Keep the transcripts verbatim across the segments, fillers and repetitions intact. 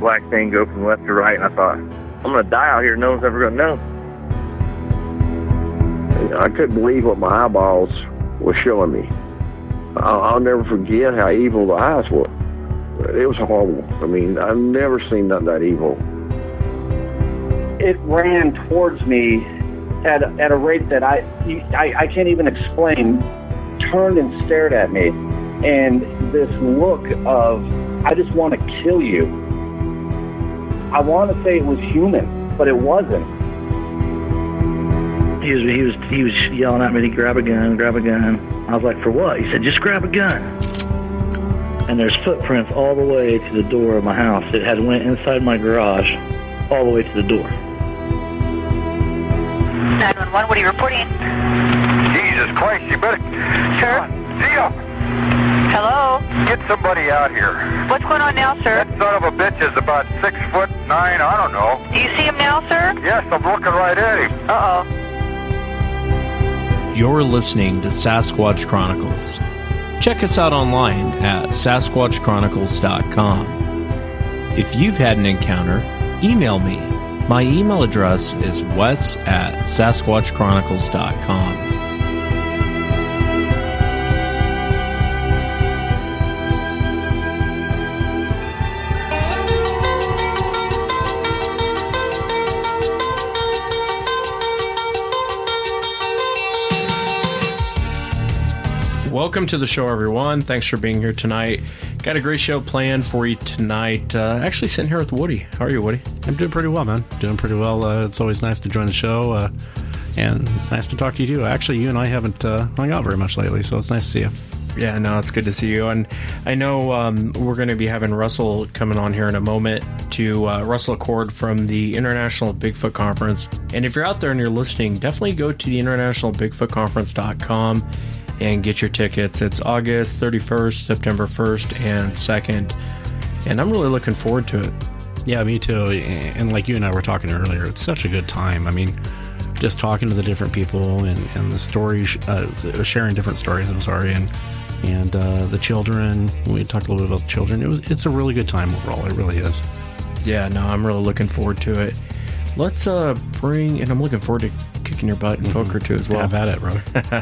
black thing go from left to right, and I thought, I'm going to die out here. No one's ever going to know. I couldn't believe what my eyeballs were showing me. I'll, I'll never forget how evil the eyes were. It was horrible. I mean, I've never seen nothing that evil. It ran towards me at, at a rate that I, I, I can't even explain, turned and stared at me. And this look of, I just want to kill you. I want to say it was human, but it wasn't. He was, he was, he was yelling at me to grab a gun, grab a gun. I was like, for what? He said, just grab a gun. And there's footprints all the way to the door of my house. It had went inside my garage, all the way to the door. nine one one, what are you reporting? Jesus Christ, you better... Sir? See ya! Hello? Get somebody out here. What's going on now, sir? That son of a bitch is about six foot nine, I don't know. Do you see him now, sir? Yes, I'm looking right at him. Uh-oh. You're listening to Sasquatch Chronicles. Check us out online at sasquatch chronicles dot com. If you've had an encounter, email me. My email address is wes at sasquatch chronicles dot com. Welcome to the show, everyone. Thanks for being here tonight. Got a great show planned for you tonight. Uh, actually sitting here with Woody. How are you, Woody? I'm doing pretty well, man. Doing pretty well. Uh, it's always nice to join the show, uh, and nice to talk to you, too. Actually, you and I haven't uh, hung out very much lately, so it's nice to see you. Yeah, no, it's good to see you. And I know um, we're going to be having Russell coming on here in a moment to uh, Russell Accord from the International Bigfoot Conference. And if you're out there and you're listening, definitely go to the international bigfoot conference dot com and get your tickets. It's August thirty-first, September first, and second. And I'm really looking forward to it. Yeah, me too. And like you and I were talking earlier, it's such a good time. I mean, just talking to the different people and, and the stories, uh, sharing different stories, I'm sorry, and and uh, the children. We talked a little bit about the children. It was, it's a really good time overall. It really is. Yeah, no, I'm really looking forward to it. Let's uh, bring, and I'm looking forward to kicking your butt in mm-hmm. poker too as well. Have at it, brother.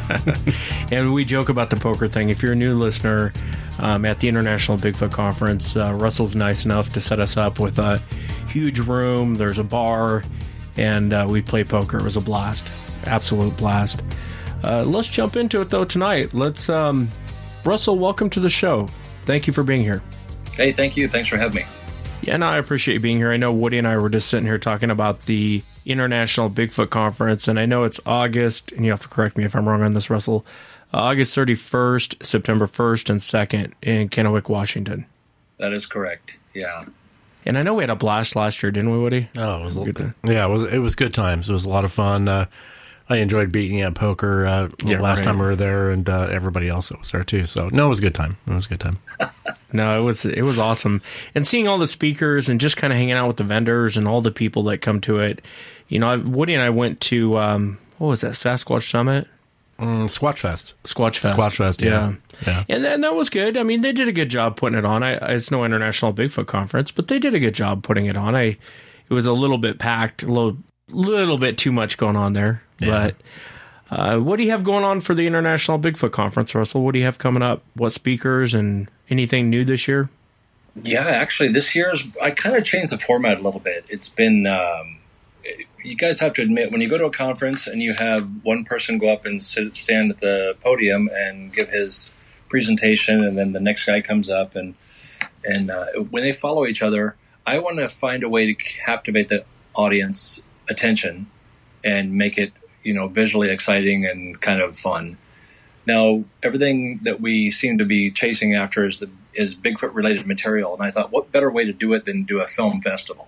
And we joke about the poker thing. If you're a new listener, um, at the International Bigfoot Conference, uh, Russell's nice enough to set us up with a huge room. There's a bar, and uh, we play poker. It was a blast, absolute blast. Uh, let's jump into it though tonight. Let's, um, Russell, welcome to the show. Thank you for being here. Hey, thank you. Thanks for having me. Yeah, no, I appreciate you being here. I know Woody and I were just sitting here talking about the International Bigfoot Conference, and I know it's August, and you have to correct me if I'm wrong on this, Russell, uh, August thirty-first, September first, and second in Kennewick, Washington. That is correct, yeah. And I know we had a blast last year, didn't we, Woody? Oh, it was a good. Yeah, it was, it was good times. It was a lot of fun. Uh, I enjoyed beating at poker uh, yeah, last right. time we were there, and uh, everybody else that was there too. So no, it was a good time. It was a good time. No, it was it was awesome, and seeing all the speakers and just kind of hanging out with the vendors and all the people that come to it. You know, Woody and I went to um, what was that, Sasquatch Summit? Mm, Squatch Fest. Squatch Fest. Squatch Fest. Yeah. yeah, yeah. And then that was good. I mean, they did a good job putting it on. I, it's no International Bigfoot Conference, but they did a good job putting it on. I it was a little bit packed, a little little bit too much going on there. Yeah. But uh, what do you have going on for the International Bigfoot Conference, Russell? What do you have coming up? What speakers and anything new this year? Yeah, actually, this year's I kind of changed the format a little bit. It's been um, you guys have to admit, when you go to a conference and you have one person go up and sit, stand at the podium and give his presentation, and then the next guy comes up, and and uh, when they follow each other, I want to find a way to captivate the audience attention and make it, you know, visually exciting and kind of fun. Now, everything that we seem to be chasing after is the is Bigfoot-related material, and I thought, what better way to do it than do a film festival?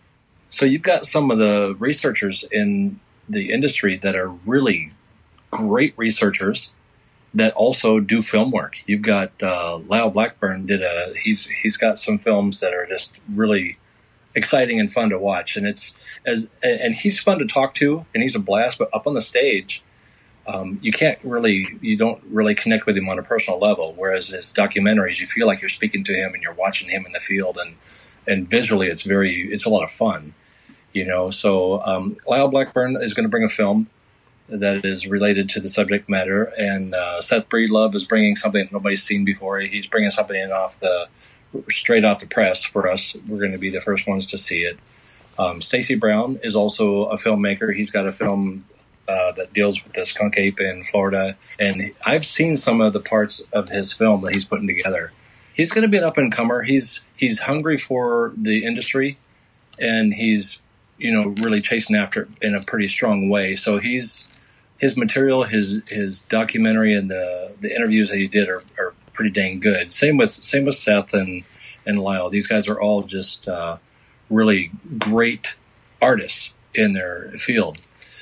So you've got some of the researchers in the industry that are really great researchers that also do film work. You've got uh, Lyle Blackburn did a he's he's got some films that are just really exciting and fun to watch, and it's as and he's fun to talk to, and he's a blast. But up on the stage, um, you can't really you don't really connect with him on a personal level. Whereas his documentaries, you feel like you're speaking to him and you're watching him in the field, and and visually it's very it's a lot of fun, you know. So um, Lyle Blackburn is going to bring a film that is related to the subject matter, and uh, Seth Breedlove is bringing something that nobody's seen before. He's bringing something in off the straight off the press for us. We're going to be the first ones to see it. Um, Stacy Brown is also a filmmaker. He's got a film uh, that deals with the skunk ape in Florida, and I've seen some of the parts of his film that he's putting together. He's going to be an up-and-comer. He's he's hungry for the industry, and he's you know really chasing after it in a pretty strong way. So he's his material, his his documentary, and the the interviews that he did are, are pretty dang good. Same with same with Seth and and Lyle. These guys are all just uh, really great artists in their field.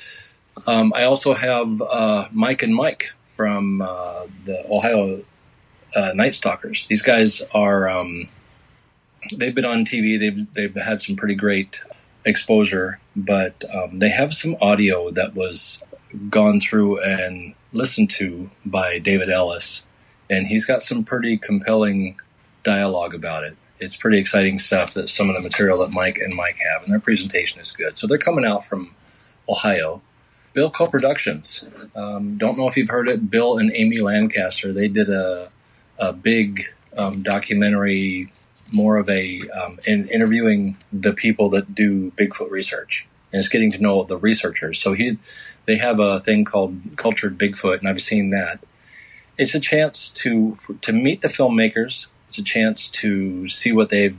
Um, I also have uh, Mike and Mike from uh, the Ohio uh, Night Stalkers. These guys are um, they've been on T V. They've they've had some pretty great exposure, but um, they have some audio that was gone through and listened to by David Ellis, and he's got some pretty compelling dialogue about it. It's pretty exciting stuff, that some of the material that Mike and Mike have, and their presentation is good. So they're coming out from Ohio. Bill Co-Productions. Um, don't know if you've heard it. Bill and Amy Lancaster, they did a, a big um, documentary, more of a um, in interviewing the people that do Bigfoot research, and it's getting to know the researchers. So he, they have a thing called Cultured Bigfoot, and I've seen that. It's a chance to to meet the filmmakers. It's a chance to see what they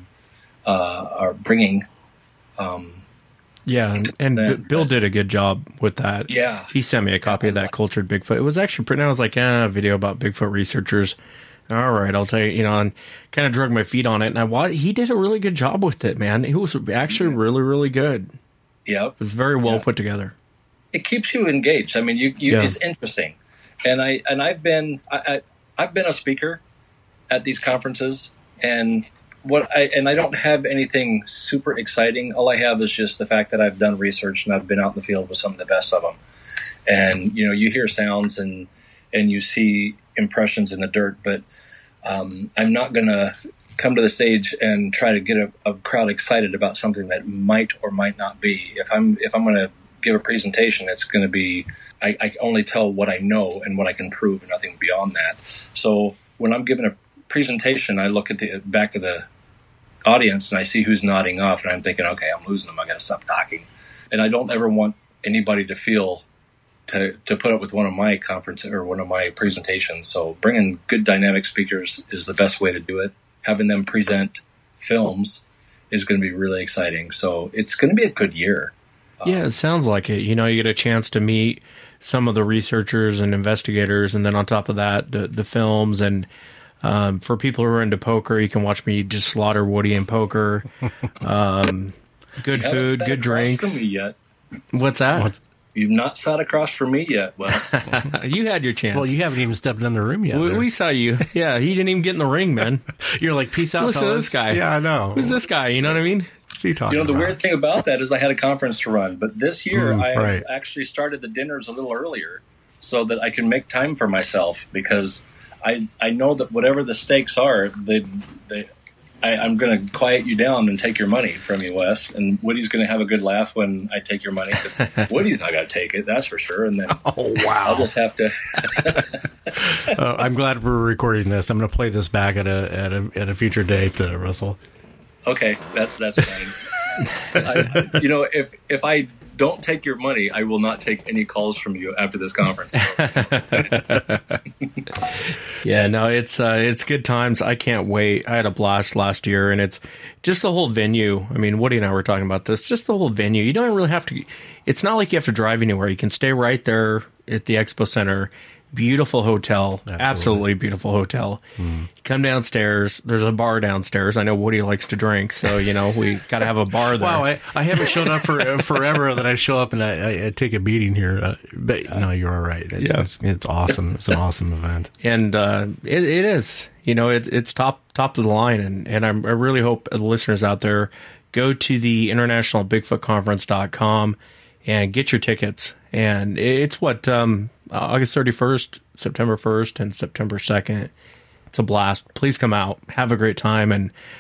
uh, are bringing. Um, yeah, and, and then, Bill did a good job with that. Yeah. He sent me a copy of that Cultured Bigfoot. It was actually pretty, I was like, eh, a video about Bigfoot researchers. All right, I'll tell you, you know, and kind of drug my feet on it. And I watched, he did a really good job with it, man. It was actually really, really good. Yeah. It was very well yeah. put together. It keeps you engaged. I mean, you, you yeah. it's interesting. And I and I've been I, I I've been a speaker at these conferences, and what I and I don't have anything super exciting. All I have is just the fact that I've done research and I've been out in the field with some of the best of them. And you know, you hear sounds and and you see impressions in the dirt, but um, I'm not going to come to the stage and try to get a, a crowd excited about something that might or might not be. If I'm if I'm going to give a presentation, it's going to be I, I only tell what I know and what I can prove, and nothing beyond that. So when I'm giving a presentation, I look at the back of the audience and I see who's nodding off, and I'm thinking, okay, I'm losing them. I got to stop talking. And I don't ever want anybody to feel to to put up with one of my conferences or one of my presentations. So bringing good dynamic speakers is the best way to do it. Having them present films is going to be really exciting. So it's going to be a good year. Yeah, it sounds like it. You know, you get a chance to meet some of the researchers and investigators, and then on top of that, the, the films. And um, for people who are into poker, you can watch me just slaughter Woody in poker. Um, good you food, good drinks. From me yet. What's that? What's You've not sat across from me yet, Wes. You had your chance. Well, you haven't even stepped in the room yet. We, we saw you. Yeah, he didn't even get in the ring, man. You're like, peace out, Listen fellas. to this guy. Yeah, I know. Who's this guy? You know what I mean? What's he talking You know, the about? weird thing about that is I had a conference to run, but this year Mm, I right. actually started the dinners a little earlier so that I can make time for myself, because I I know that whatever the stakes are, they, they, I, I'm going to quiet you down and take your money from you, Wes. And Woody's going to have a good laugh when I take your money, because Woody's not going to take it, that's for sure. And then oh, wow. I'll just have to. uh, I'm glad we're recording this. I'm going to play this back at a at a at a future date, uh, Russell. Okay, that's that's fine. I, I, you know, if if I don't take your money, I will not take any calls from you after this conference. Yeah, no, it's uh, it's good times. I can't wait. I had a blast last year, and it's just the whole venue. I mean, Woody and I were talking about this. Just the whole venue. You don't really have to. It's not like you have to drive anywhere. You can stay right there at the Expo Center. Beautiful hotel, absolutely, absolutely beautiful hotel. Mm. You come downstairs. There's a bar downstairs. I know Woody likes to drink, so you know we got to have a bar there. Wow, I, I haven't shown up for uh, forever. That I show up and I, I, I take a beating here. Uh, but no, you're all right. It, yeah. it's, it's awesome. It's an awesome event, and uh, it, it is. You know, it, it's top top of the line, and and I'm, I really hope the listeners out there go to the international bigfoot conference dot com and get your tickets. And it's what. Um, August thirty-first, September first, and September second. It's a blast. Please come out. Have a great time. And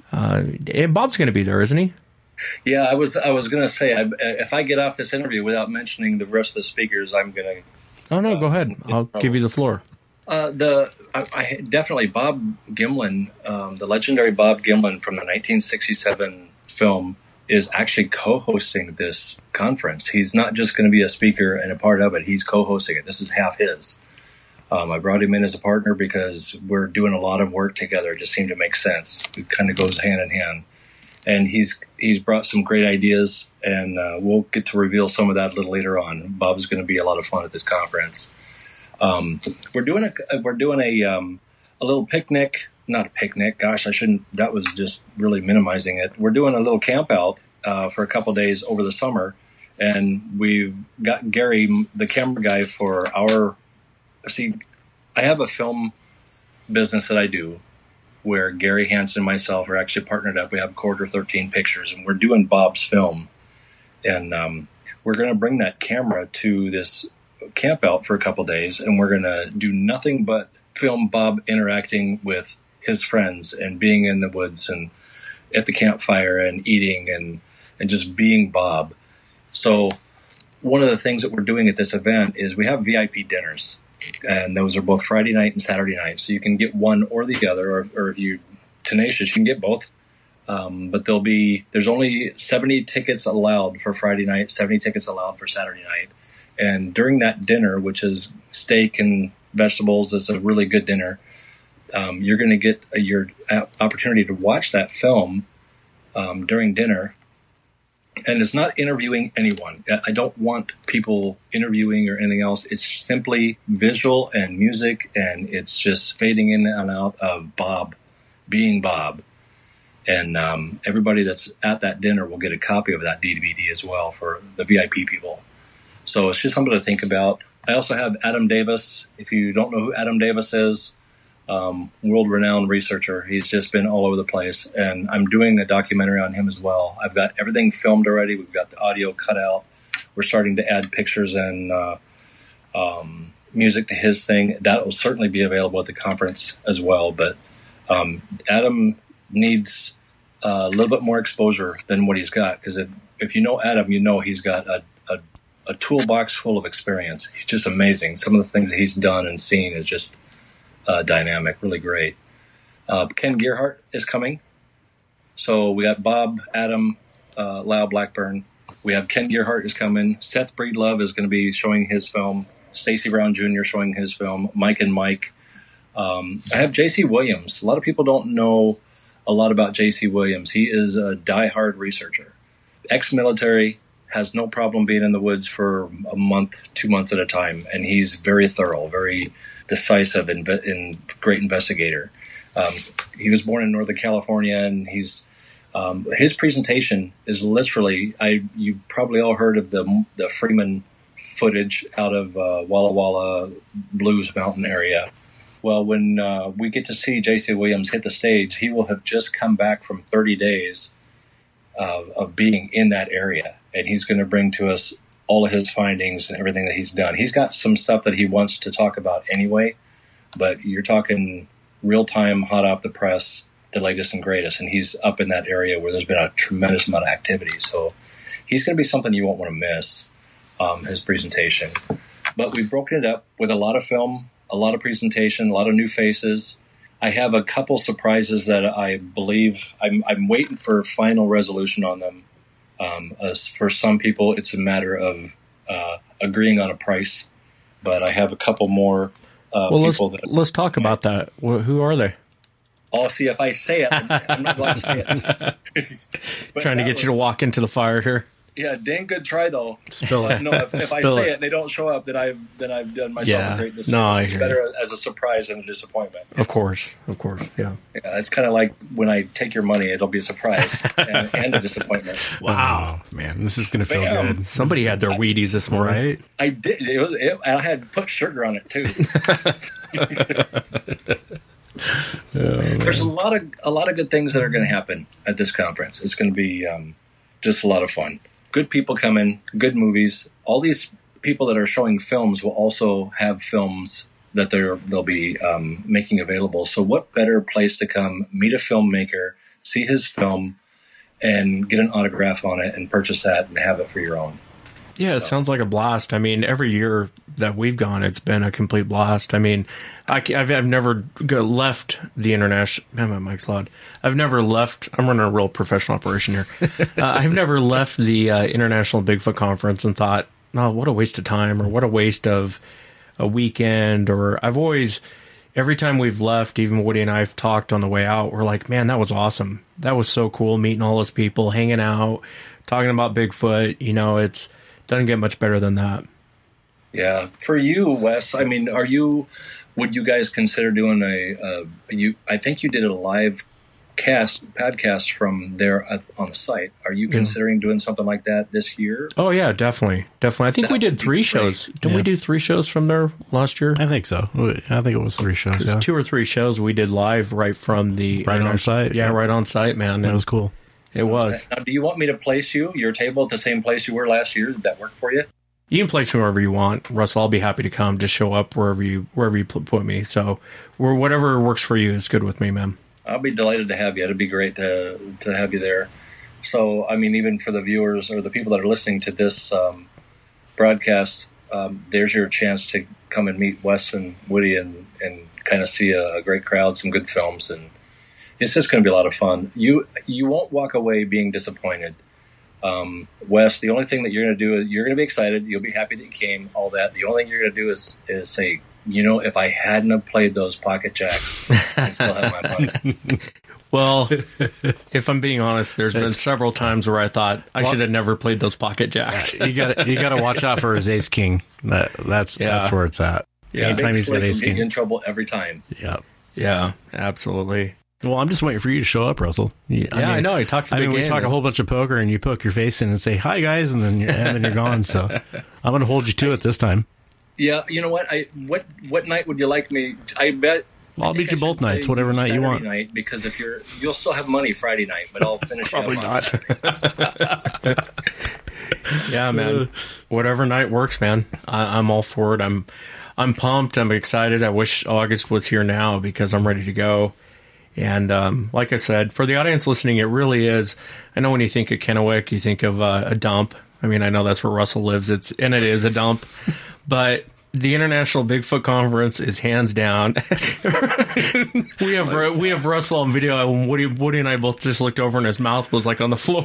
Uh, and Bob's going to be there, isn't he? Yeah, I was I was going to say, I, if I get off this interview without mentioning the rest of the speakers, I'm going to... Oh, no, uh, go ahead. I'll trouble. give you the floor. Uh, the I, I definitely, Bob Gimlin, um, the legendary Bob Gimlin from the nineteen sixty-seven film, is actually co-hosting this conference. He's not just going to be a speaker and a part of it. He's co-hosting it. This is half his. Um, I brought him in as a partner because we're doing a lot of work together. It just seemed to make sense. It kind of goes hand in hand. And he's he's brought some great ideas, and uh, we'll get to reveal some of that a little later on. Bob's going to be a lot of fun at this conference. Um, we're doing a we're doing a um, a little picnic. Not a picnic. Gosh, I shouldn't. That was just really minimizing it. We're doing a little camp out uh, for a couple days over the summer, and we've got Gary, the camera guy, for our. See, I have a film business that I do, where Gary Hansen and myself are actually partnered up. We have Quarter thirteen Pictures, and we're doing Bob's film, and um, we're going to bring that camera to this camp out for a couple days, and we're going to do nothing but film Bob interacting with his friends and being in the woods and at the campfire and eating and, and just being Bob. So one of the things that we're doing at this event is we have V I P dinners, and those are both Friday night and Saturday night. So you can get one or the other, or, or if you're tenacious, you can get both. Um, but there'll be, there's only seventy tickets allowed for Friday night, seventy tickets allowed for Saturday night. And during that dinner, which is steak and vegetables, it's a really good dinner. Um, you're going to get a, your opportunity to watch that film um, during dinner. And it's not interviewing anyone. I don't want people interviewing or anything else. It's simply visual and music, and it's just fading in and out of Bob being Bob. And um, everybody that's at that dinner will get a copy of that D V D as well for the V I P people. So it's just something to think about. I also have Adam Davis. If you don't know who Adam Davis is, Um, world-renowned researcher. He's just been all over the place, and I'm doing a documentary on him as well. I've got everything filmed already. We've got the audio cut out. We're starting to add pictures and uh, um, music to his thing. That will certainly be available at the conference as well, but um, Adam needs uh, a little bit more exposure than what he's got, because if, if you know Adam, you know he's got a, a, a toolbox full of experience. He's just amazing. Some of the things that he's done and seen is just Uh, dynamic, really great. Uh, Ken Gearhart is coming. So we got Bob, Adam, uh, Lau Blackburn. We have Ken Gearhart is coming. Seth Breedlove is going to be showing his film. Stacey Brown Junior showing his film. Mike and Mike. Um, I have J C Williams. A lot of people don't know a lot about J C Williams. He is a diehard researcher. Ex-military, has no problem being in the woods for a month, two months at a time. And he's very thorough, very decisive and, and great investigator. Um, he was born in Northern California, and he's um, his presentation is literally, I you probably all heard of the the Freeman footage out of uh, Walla Walla Blues Mountain area. Well, when uh, we get to see J C Williams hit the stage, he will have just come back from thirty days of, of being in that area, and he's going to bring to us all of his findings and everything that he's done. He's got some stuff that he wants to talk about anyway, but you're talking real-time, hot off the press, the latest and greatest, and he's up in that area where there's been a tremendous amount of activity. So he's going to be something you won't want to miss, um, his presentation. But we've broken it up with a lot of film, a lot of presentation, a lot of new faces. I have a couple surprises that I believe I'm, I'm waiting for final resolution on them. Um, as for some people, it's a matter of uh, agreeing on a price, but I have a couple more uh, well, people. Let's, that, let's talk about that. Well, who are they? Oh, see, if I say it, I'm, I'm not going to say it. Trying to get was, you to walk into the fire here. Yeah, dang good try though. Spill it. No, if, if I say it. it and they don't show up, then I've then I've done myself yeah. a great disservice. No, I it's hear better you. as a surprise than a disappointment. Of course, of course, yeah. Yeah, it's kind of like when I take your money, it'll be a surprise and, and a disappointment. Wow, man, this is going to feel Bam. good. Somebody had their Wheaties this morning, right? I did. It was. It, I had put sugar on it too. Oh, there's a lot of a lot of good things that are going to happen at this conference. It's going to be um, just a lot of fun. Good people coming, good movies. All these people that are showing films will also have films that they're they'll be um, making available. So what better place to come meet a filmmaker, see his film, and get an autograph on it and purchase that and have it for your own. Yeah, it So. sounds like a blast. I mean, every year that we've gone, it's been a complete blast. I mean, I, have I've never go, left the international. Man, my mic's loud. I've never left. I'm running a real professional operation here. uh, I've never left the uh, International Bigfoot Conference and thought, "No, what a waste of time," or "What a waste of a weekend." Or I've always, every time we've left, even Woody and I have talked on the way out, we're like, "Man, that was awesome. That was so cool meeting all those people, hanging out, talking about Bigfoot." You know, it's. Doesn't get much better than that. Yeah. For you, Wes, I mean, are you, would you guys consider doing a, uh, you, I think you did a live cast, podcast from there at, on the site. Are you considering doing something like that this year? Oh, yeah, definitely. Definitely. I think That we did would be three great. shows. Didn't Yeah. we do three shows from there last year? I think so. I think it was three shows. It was Yeah. two or three shows we did live right from the... Right on site? Yeah, Yeah. right on site, man. That was cool. It was. Now, do you want me to place you, your table, at the same place you were last year? Did that work for you? You can place me wherever you want, Russell. I'll be happy to come. Just show up wherever you wherever you put put me. So, where whatever works for you is good with me, man. I'll be delighted to have you. It'd be great to to have you there. So, I mean, even for the viewers or the people that are listening to this um, broadcast, um, there's your chance to come and meet Wes and Woody and, and kind of see a, a great crowd, some good films, and it's just going to be a lot of fun. You you won't walk away being disappointed. Um, Wes, the only thing that you're going to do is you're going to be excited. You'll be happy that you came, all that. The only thing you're going to do is, is say, you know, if I hadn't have played those pocket jacks, I'd still have my money. Well, if I'm being honest, there's been several times where I thought I Well- should have never played those pocket jacks. You got you got to watch out for his ace king. That that's Yeah. that's where it's at. Yeah. Anytime Big he's got Slick will ace get you king. in trouble every time. Yeah. Yeah, absolutely. Well, I'm just waiting for you to show up, Russell. Yeah, Yeah, I know. He talks a I big mean, we game, talk man. a whole bunch of poker, and you poke your face in and say hi, guys, and then you're, and then you're gone. So I'm going to hold you to it this time. Yeah, you know what? I what what night would you like me? I bet. Well, I'll I think beat you I both should nights, play whatever night you Saturday want. Night, because if you're, you'll still have money Friday night, but I'll finish. Probably you up on not. Saturday. Yeah, man. Whatever night works, man. I, I'm all for it. I'm, I'm pumped. I'm excited. I wish August was here now because I'm ready to go. And um, like I said, for the audience listening, it really is. I know when you think of Kennewick, you think of uh, a dump. I mean, I know that's where Russell lives. It's and it is a dump, but the International Bigfoot Conference is hands down. we have Ru- we have Russell on video. And Woody Woody and I both just looked over, and his mouth was like on the floor.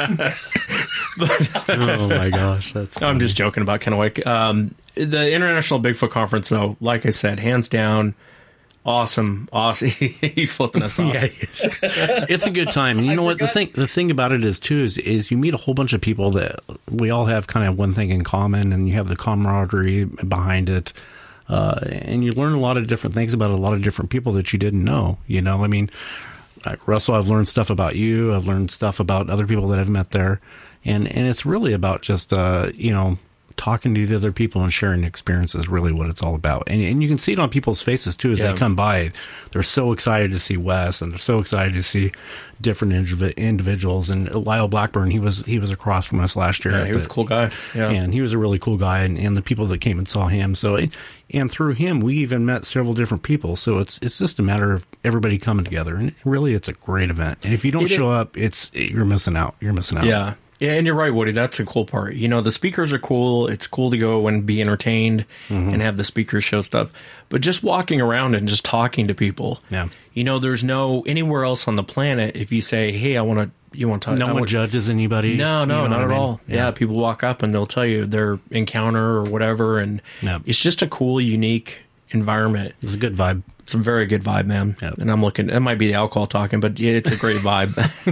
But, Oh my gosh, that's. I'm just joking about Kennewick. Um, the International Bigfoot Conference, though, like I said, hands down, awesome, awesome. He's flipping us off. Yeah, it's, it's a good time, and you I know what the forgot- thing the thing about it is too is is you meet a whole bunch of people that we all have kind of one thing in common, and you have the camaraderie behind it, uh, and you learn a lot of different things about a lot of different people that you didn't know. You know, I mean, like Russell, I've learned stuff about you. I've learned stuff about other people that I've met there, and and it's really about just uh, you know. talking to the other people and sharing experiences is really what it's all about. And and you can see it on people's faces too as Yeah. they come by. They're so excited to see Wes, and they're so excited to see different indiv- individuals. And Lyle Blackburn, he was he was across from us last year. Yeah, at he was the- a cool guy. Yeah. and he was a really cool guy, and, and the people that came and saw him. So, and, and through him, we even met several different people. So it's it's just a matter of everybody coming together, and really, it's a great event. And if you don't It is- show up, it's you're missing out. You're missing out. Yeah. Yeah, and you're right, Woody. That's the cool part. You know, the speakers are cool. It's cool to go and be entertained and have the speakers show stuff. But just walking around and just talking to people. Yeah. You know, there's no anywhere else on the planet if you say, "Hey, I want to." You want to talk? No I one wanna- judges anybody. No, no, You know not what at I mean? all. Yeah. people walk up and they'll tell you their encounter or whatever, and Yep. it's just a cool, unique environment. It's a good vibe. It's a very good vibe, man. Yep. And I'm looking. It might be the alcohol talking, but yeah, it's a great vibe.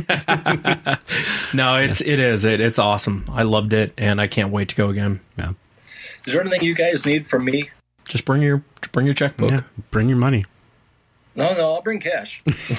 No, it's it is. It, it's awesome. I loved it, and I can't wait to go again. Yeah. Is there anything you guys need from me? Just bring your bring your checkbook. Yeah. Bring your money. No, no, I'll bring cash.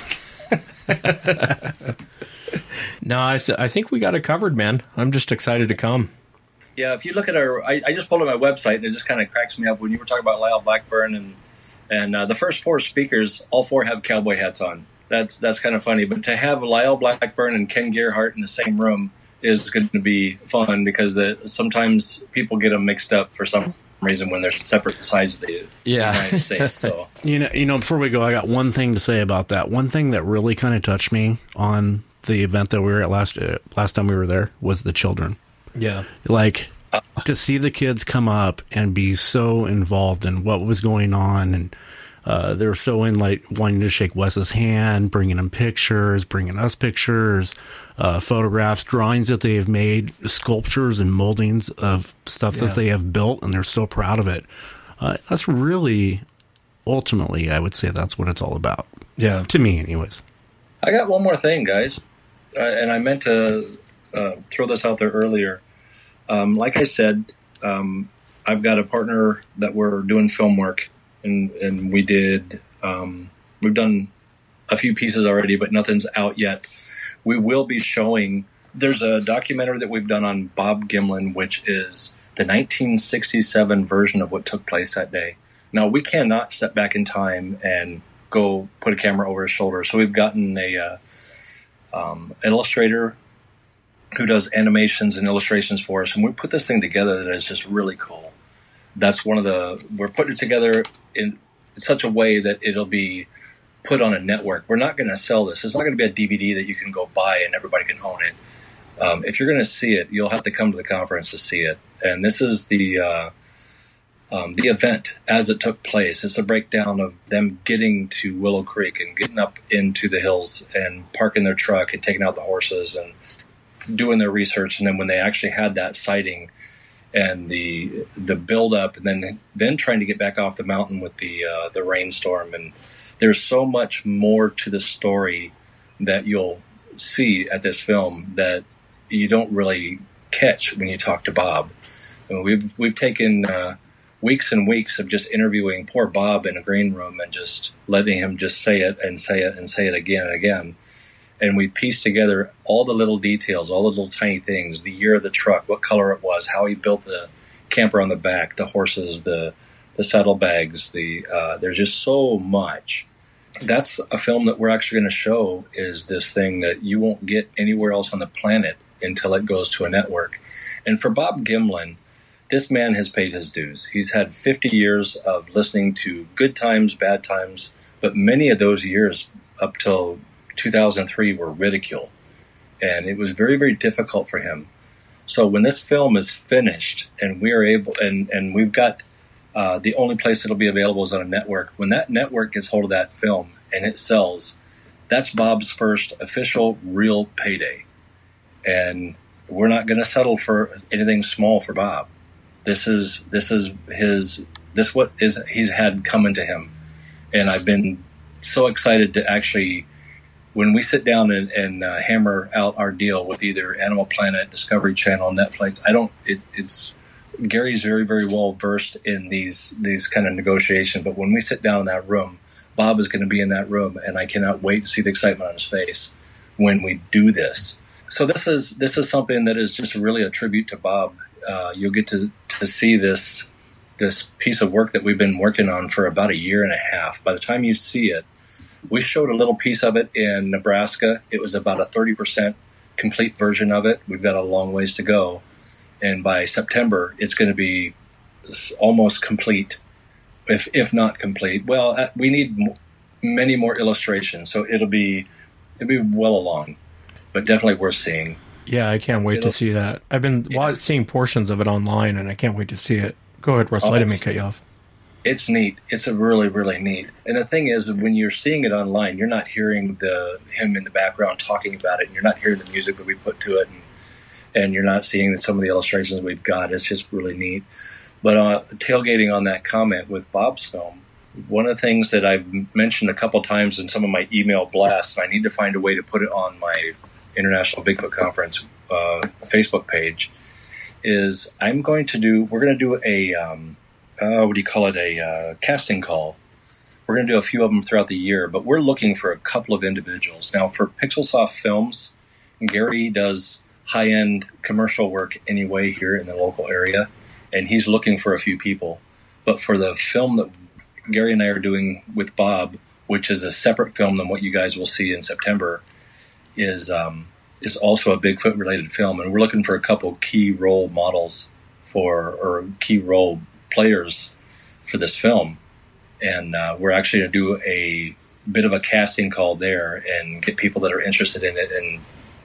No, I, s- I think we got it covered, man. I'm just excited to come. Yeah, if you look at our, I, I just pulled up my website, and it just kind of cracks me up when you were talking about Lyle Blackburn and and uh, the first four speakers, all four have cowboy hats on. That's that's kind of funny. But to have Lyle Blackburn and Ken Gerhardt in the same room is going to be fun because the sometimes people get them mixed up for some reason when there's separate sides of the Yeah. United States. So You know, you know, before we go, I got one thing to say about that. One thing that really kind of touched me on the event that we were at last uh, last time we were there was the children. Yeah. Like, to see the kids come up and be so involved in what was going on, and uh, they were so in, like, wanting to shake Wes's hand, bringing him pictures, bringing us pictures, uh, photographs, drawings that they have made, sculptures and moldings of stuff Yeah. that they have built, and they're so proud of it. Uh, that's really, ultimately, I would say that's what it's all about. Yeah. To me, anyways. I got one more thing, guys, uh, and I meant to uh, throw this out there earlier. Um, like I said, um, I've got a partner that we're doing film work, and, and we did, um, we've done a few pieces already, but nothing's out yet. We will be showing, there's a documentary that we've done on Bob Gimlin, which is the nineteen sixty-seven version of what took place that day. Now, we cannot step back in time and go put a camera over his shoulder, so we've gotten a uh, um, illustrator who does animations and illustrations for us, and we put this thing together that is just really cool. That's one of the, we're putting it together in such a way that it'll be put on a network. We're not going to sell this. It's not going to be a D V D that you can go buy and everybody can own it. Um, if you're going to see it, you'll have to come to the conference to see it. And this is the uh, um, the event as it took place. It's a breakdown of them getting to Willow Creek and getting up into the hills and parking their truck and taking out the horses and doing their research. And then when they actually had that sighting and the the build up, and then then trying to get back off the mountain with the uh, the rainstorm. And there's so much more to the story that you'll see at this film that you don't really catch when you talk to Bob. And we've we've taken uh, weeks and weeks of just interviewing poor Bob in a green room and just letting him just say it and say it and say it again and again. And we pieced together all the little details, all the little tiny things, the year of the truck, what color it was, how he built the camper on the back, the horses, the the saddlebags. The uh, there's just so much. That's a film that we're actually going to show, is this thing that you won't get anywhere else on the planet until it goes to a network. And for Bob Gimlin, this man has paid his dues. He's had fifty years of listening to good times, bad times, but many of those years up till two thousand three were ridicule. And it was very, very difficult for him. So when this film is finished and we are able, and, and we've got uh, the only place it'll be available is on a network. When that network gets hold of that film and it sells, that's Bob's first official real payday. And we're not going to settle for anything small for Bob. This is this is his this what is he's had coming to him, and I've been so excited to actually, when we sit down and, and uh, hammer out our deal with either Animal Planet, Discovery Channel, Netflix. I don't. It, it's Gary's very very well versed in these these kind of negotiations, but when we sit down in that room, Bob is going to be in that room, and I cannot wait to see the excitement on his face when we do this. So this is this is something that is just really a tribute to Bob. Uh, you'll get to, to see this this piece of work that we've been working on for about a year and a half. By the time you see it, we showed a little piece of it in Nebraska. It was about a thirty percent complete version of it. We've got a long ways to go. And by September, it's going to be almost complete, if if not complete. Well, we need many more illustrations, so it'll be it'll be well along, but definitely worth seeing. Yeah, I can't wait It'll, to see that. I've been yeah. seeing portions of it online, and I can't wait to see it. Go ahead, Russell. Oh, I didn't mean to cut you off. It's neat. It's a really, really neat. And the thing is, when you're seeing it online, you're not hearing the him in the background talking about it, and you're not hearing the music that we put to it, and, and you're not seeing some of the illustrations we've got. It's just really neat. But uh, tailgating on that comment with Bob's film, one of the things that I've mentioned a couple times in some of my email blasts, and I need to find a way to put it on my International Bigfoot Conference uh, Facebook page, is I'm going to do, we're going to do a, um, uh, what do you call it, a uh, casting call. We're going to do a few of them throughout the year, but we're looking for a couple of individuals. Now, for Pixelsoft Films, Gary does high-end commercial work anyway here in the local area, and he's looking for a few people. But for the film that Gary and I are doing with Bob, which is a separate film than what you guys will see in September, is um, is also a Bigfoot related film, and we're looking for a couple key role models for or key role players for this film, and uh, we're actually going to do a bit of a casting call there and get people that are interested in it. And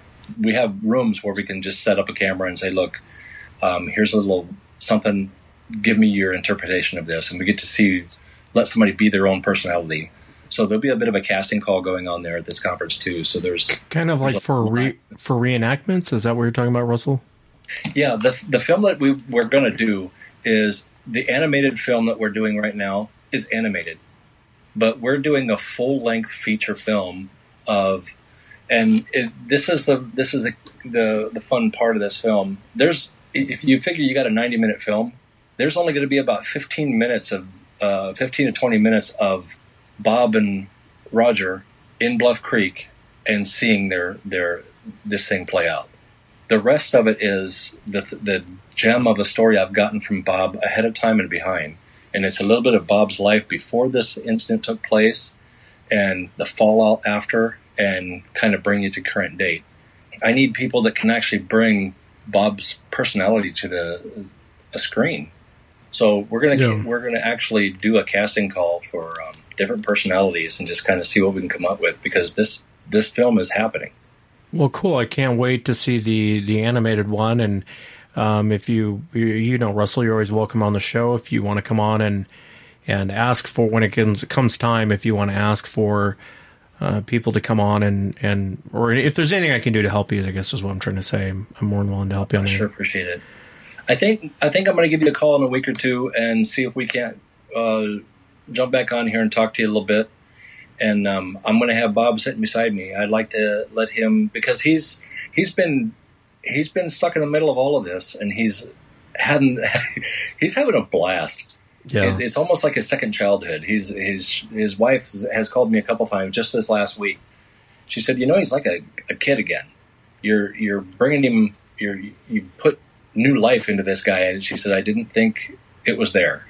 we have rooms where we can just set up a camera and say, look, um, here's a little something, give me your interpretation of this. And we get to see, let somebody be their own personality. So there'll be a bit of a casting call going on there at this conference too. So there's kind of like for re, for reenactments. Is that what you're talking about, Russell? Yeah, the the film that we we're going to do is the animated film that we're doing right now is animated, but we're doing a full length feature film of, and it, this is the this is the, the the fun part of this film. There's if you figure you got a ninety minute film, there's only going to be about fifteen minutes of uh, fifteen to twenty minutes of Bob and Roger in Bluff Creek and seeing their their this thing play out. The rest of it is the the gem of a story I've gotten from Bob ahead of time and behind, and it's a little bit of Bob's life before this incident took place, and the fallout after, and kind of bring you to current date. I need people that can actually bring Bob's personality to the a screen. So we're gonna yeah. we're gonna actually do a casting call for um, different personalities and just kind of see what we can come up with, because this this film is happening. Well, cool. I can't wait to see the the animated one. And um, if you, you you know, Russell, you're always welcome on the show if you want to come on and and ask for, when it comes, comes time, if you want to ask for uh, people to come on and, and or if there's anything I can do to help you, I guess is what I'm trying to say. I'm, I'm more than willing to help you on I that. Sure appreciate it. I think I think I'm going to give you a call in a week or two and see if we can't uh, jump back on here and talk to you a little bit. And um, I'm going to have Bob sitting beside me. I'd like to let him, because he's he's been he's been stuck in the middle of all of this, and he's hadn't he's having a blast. Yeah, it's almost like his second childhood. He's his his wife has called me a couple times just this last week. She said, "You know, he's like a, a kid again. You're you're bringing him. You're you put new life into this guy." And she said, "I didn't think it was there."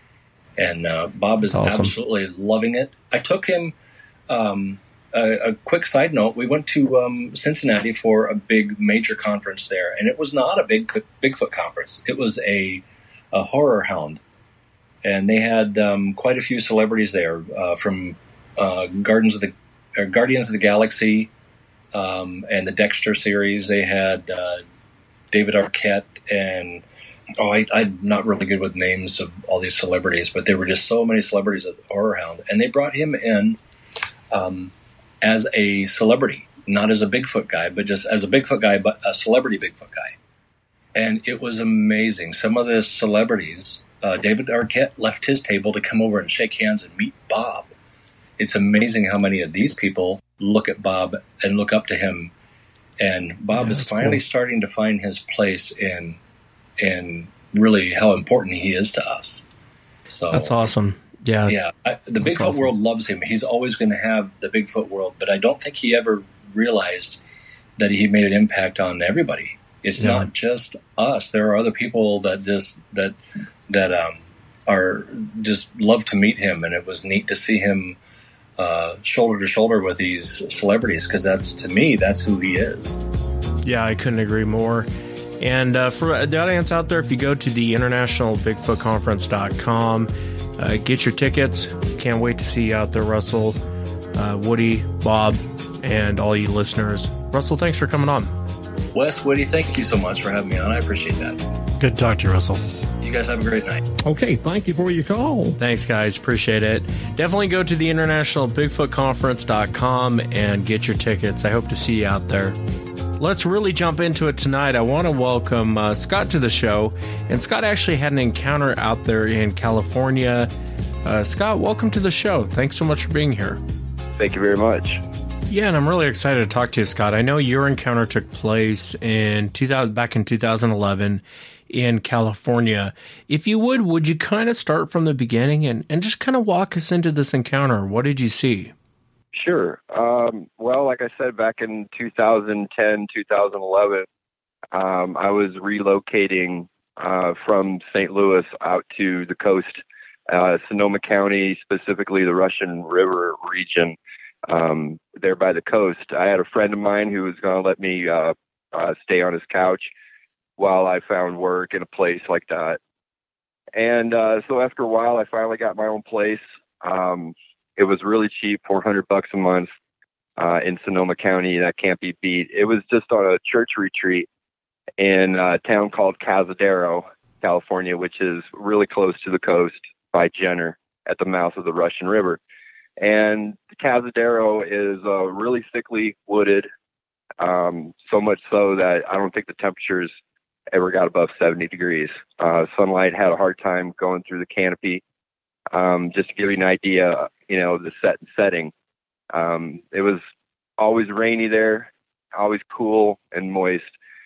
And uh, Bob is awesome. Absolutely loving it. I took him. Um, a, a quick side note: we went to um, Cincinnati for a big major conference there, and it was not a big Bigfoot conference. It was a, a horror hound, and they had um, quite a few celebrities there uh, from uh, Gardens of the or Guardians of the Galaxy um, and the Dexter series. They had uh, David Arquette and. Oh, I, I'm not really good with names of all these celebrities, but there were just so many celebrities at Horror Hound. And they brought him in um, as a celebrity, not as a Bigfoot guy, but just as a Bigfoot guy, but a celebrity Bigfoot guy. And it was amazing. Some of the celebrities, uh, David Arquette left his table to come over and shake hands and meet Bob. It's amazing how many of these people look at Bob and look up to him. And Bob yeah, is finally cool. starting to find his place in and really how important he is to us. So that's awesome. Yeah. Yeah. I, the that's Bigfoot awesome. world loves him. He's always going to have the Bigfoot world, but I don't think he ever realized that he made an impact on everybody. It's yeah. not just us. There are other people that just, that, that, um, are just love to meet him. And it was neat to see him, uh, shoulder to shoulder with these celebrities. Cause that's, to me, that's who he is. Yeah. I couldn't agree more. And uh, for the audience out there, if you go to the international bigfoot conference dot com, uh, get your tickets. Can't wait to see you out there, Russell, uh, Woody, Bob, and all you listeners. Russell, thanks for coming on. Wes, Woody, thank you so much for having me on. I appreciate that. Good to talk to you, Russell. You guys have a great night. Okay, thank you for your call. Thanks, guys. Appreciate it. Definitely go to the international bigfoot conference dot com and get your tickets. I hope to see you out there. Let's really jump into it tonight. I want to welcome uh, Scott to the show. And Scott actually had an encounter out there in California. Uh, Scott, welcome to the show. Thanks so much for being here. Thank you very much. Yeah, and I'm really excited to talk to you, Scott. I know your encounter took place in two thousand, back in two thousand eleven in California. If you would, would you kind of start from the beginning and, and just kind of walk us into this encounter? What did you see? Sure. Um, well, like I said, back in two thousand ten, two thousand eleven, um, I was relocating uh, from Saint Louis out to the coast, uh, Sonoma County, specifically the Russian River region, um, there by the coast. I had a friend of mine who was going to let me uh, uh, stay on his couch while I found work in a place like that. And uh, so after a while, I finally got my own place. Um, it was really cheap, four hundred bucks a month uh, in Sonoma County. That can't be beat. It was just on a church retreat in a town called Cazadero, California, which is really close to the coast by Jenner at the mouth of the Russian River. And Cazadero is uh, really thickly wooded, um, so much so that I don't think the temperatures ever got above seventy degrees. Uh, sunlight had a hard time going through the canopy. Um, just to give you an idea, you know, the set and setting. Um, it was always rainy there, always cool and moist.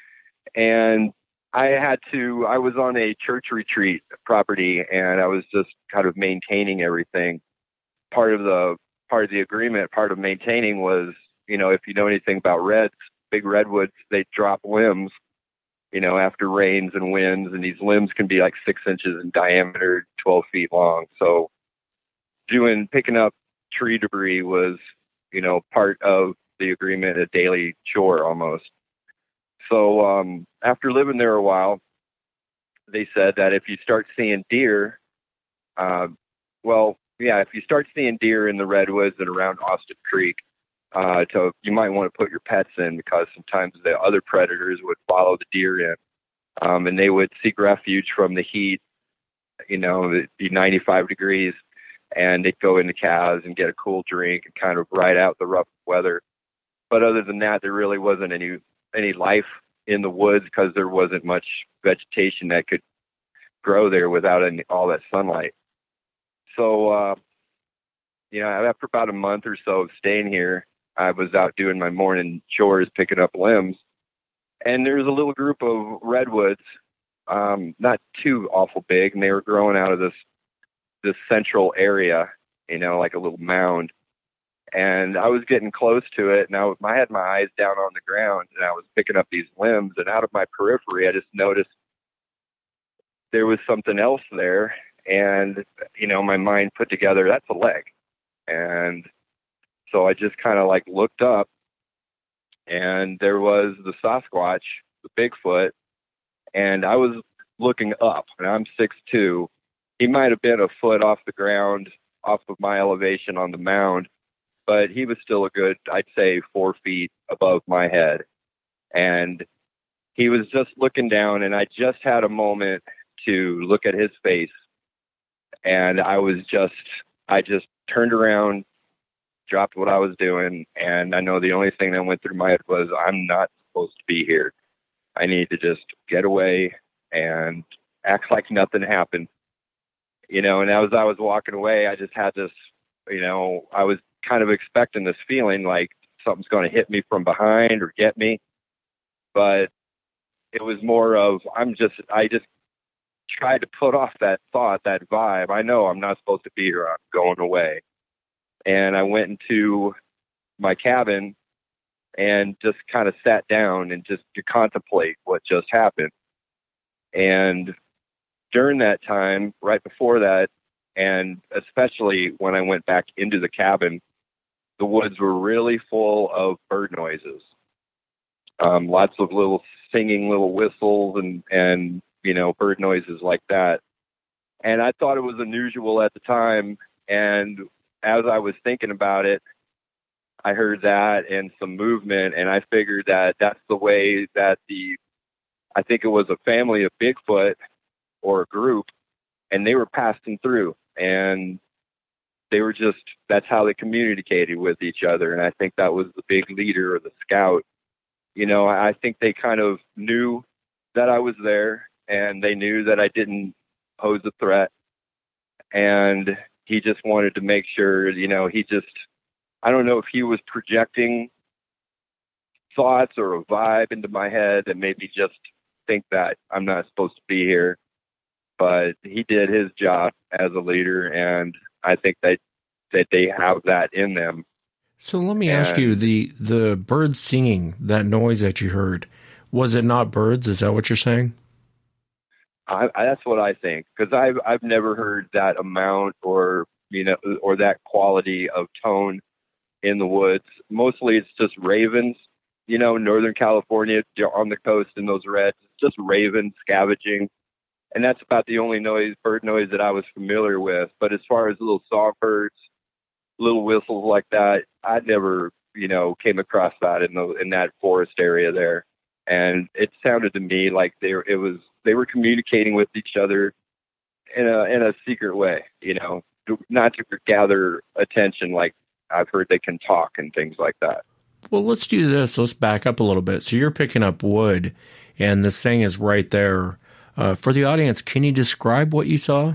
And I had to, I was on a church retreat property, and I was just kind of maintaining everything. Part of the, part of the agreement, part of maintaining was, you know, if you know anything about reds, big redwoods, they drop limbs, you know, after rains and winds, and these limbs can be like six inches in diameter, twelve feet long. So doing, picking up tree debris was, you know, part of the agreement, a daily chore almost. So um, after living there a while, they said that if you start seeing deer, uh, well, yeah, if you start seeing deer in the redwoods and around Austin Creek, uh, to, you might want to put your pets in, because sometimes the other predators would follow the deer in, um, and they would seek refuge from the heat. You know, it'd be ninety-five degrees, and they'd go into Caz and get a cool drink and kind of ride out the rough weather. But other than that, there really wasn't any any life in the woods, because there wasn't much vegetation that could grow there without any, all that sunlight. So, uh, you know, after about a month or so of staying here, I was out doing my morning chores, picking up limbs, and there's a little group of redwoods, um, not too awful big, and they were growing out of this this central area, you know, like a little mound. And I was getting close to it, and I, I had my eyes down on the ground, and I was picking up these limbs, and out of my periphery, I just noticed there was something else there. And, you know, my mind put together, that's a leg. And so I just kind of like looked up, and there was the Sasquatch, the Bigfoot, and I was looking up, and I'm six two. He might have been a foot off the ground, off of my elevation on the mound, but he was still a good, I'd say, four feet above my head. And he was just looking down, and I just had a moment to look at his face. And I was just, I just turned around, dropped what I was doing, and I know the only thing that went through my head was, I'm not supposed to be here. I need to just get away and act like nothing happened. You know, and as I was walking away, I just had this, you know, I was kind of expecting this feeling like something's going to hit me from behind or get me. But it was more of, I'm just, I just tried to put off that thought, that vibe. I know I'm not supposed to be here. I'm going away. And I went into my cabin and just kind of sat down and just to contemplate what just happened. And during that time, right before that, and especially when I went back into the cabin, the woods were really full of bird noises. Um, lots of little singing little whistles and, and, you know, bird noises like that. And I thought it was unusual at the time. And as I was thinking about it, I heard that and some movement, and I figured that that's the way that the, I think it was a family of Bigfoot or a group, and they were passing through, and they were just, that's how they communicated with each other. And I think that was the big leader or the scout. You know, I think they kind of knew that I was there, and they knew that I didn't pose a threat. And he just wanted to make sure, you know, he just, I don't know if he was projecting thoughts or a vibe into my head and made me just think that I'm not supposed to be here. But he did his job as a leader, and I think that, that they have that in them. So let me and, ask you, the, the birds singing, that noise that you heard, was it not birds? Is that what you're saying? I, I, that's what I think, because I've, I've never heard that amount or, you know, or that quality of tone in the woods. Mostly it's just ravens, you know, Northern California on the coast in those reds, it's just ravens scavenging. and that's about the only noise, bird noise that I was familiar with. But as far as little songbirds, little whistles like that, I never, you know, came across that in the in that forest area there. And it sounded to me like they were, it was they were communicating with each other in a in a secret way, you know, not to gather attention like I've heard they can talk and things like that. Well, let's do this. Let's back up a little bit. So you're picking up wood, and this thing is right there. Uh, for the audience, can you describe what you saw?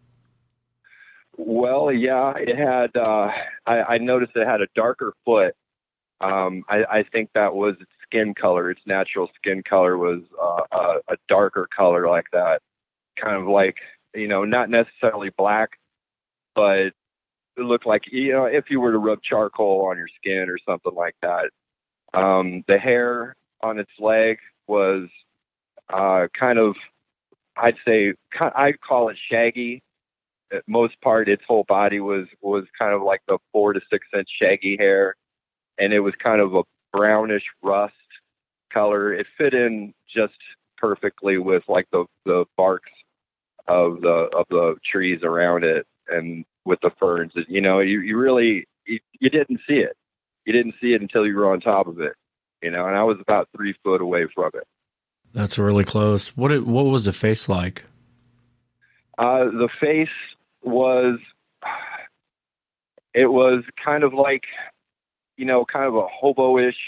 Well, yeah, it had, uh, I, I noticed it had a darker foot. Um, I, I think that was its skin color. Its natural skin color was uh, a, a darker color like that. Kind of like, you know, not necessarily black, but it looked like, you know, if you were to rub charcoal on your skin or something like that. Um, the hair on its leg was uh, kind of, I'd say, I'd call it shaggy. At most part, its whole body was, was kind of like the four to six inch shaggy hair. And it was kind of a brownish rust color. It fit in just perfectly with like the, the barks of the, of the trees around it. And with the ferns, you know, you, you really, you, you didn't see it. You didn't see it until you were on top of it, you know, and I was about three foot away from it. That's really close. What, it, what was the face like? Uh, the face was, it was kind of like, you know, kind of a hobo-ish,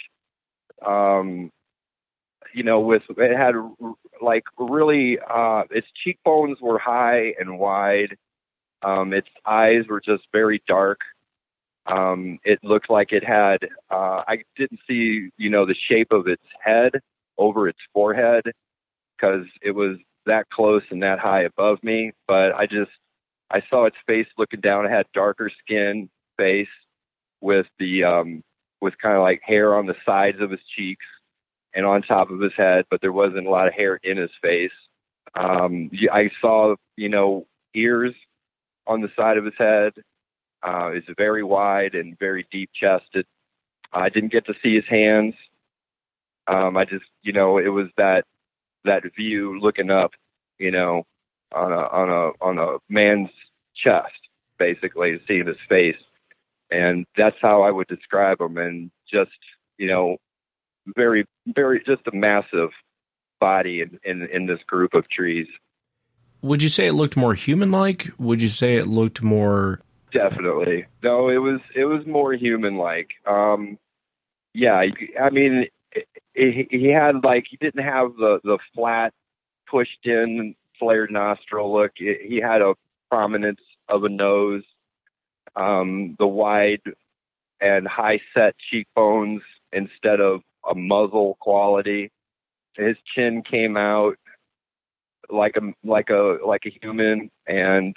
um, you know, with, it had like really, uh, its cheekbones were high and wide. Um, its eyes were just very dark. Um, it looked like it had, uh, I didn't see, you know, the shape of its head over its forehead because it was that close and that high above me. But I just, I saw its face looking down. It had darker skin face with the, um, with kind of like hair on the sides of his cheeks and on top of his head, but there wasn't a lot of hair in his face. Um, I saw, you know, ears on the side of his head. Uh, it's very wide and very deep chested. I didn't get to see his hands. Um, I just, you know, it was that, that view looking up, you know, on a, on a, on a man's chest, basically seeing his face. And that's how I would describe him. And just, you know, very, very, just a massive body in, in, in this group of trees. Would you say it looked more human-like? Would you say it looked more... Definitely. No, it was, it was more human-like. Um, yeah. I mean, it, it, he had like, he didn't have the, the flat pushed in flared nostril look. It, he had a prominence of a nose, um, the wide and high set cheekbones instead of a muzzle quality. His chin came out like a, like a, like a human. And,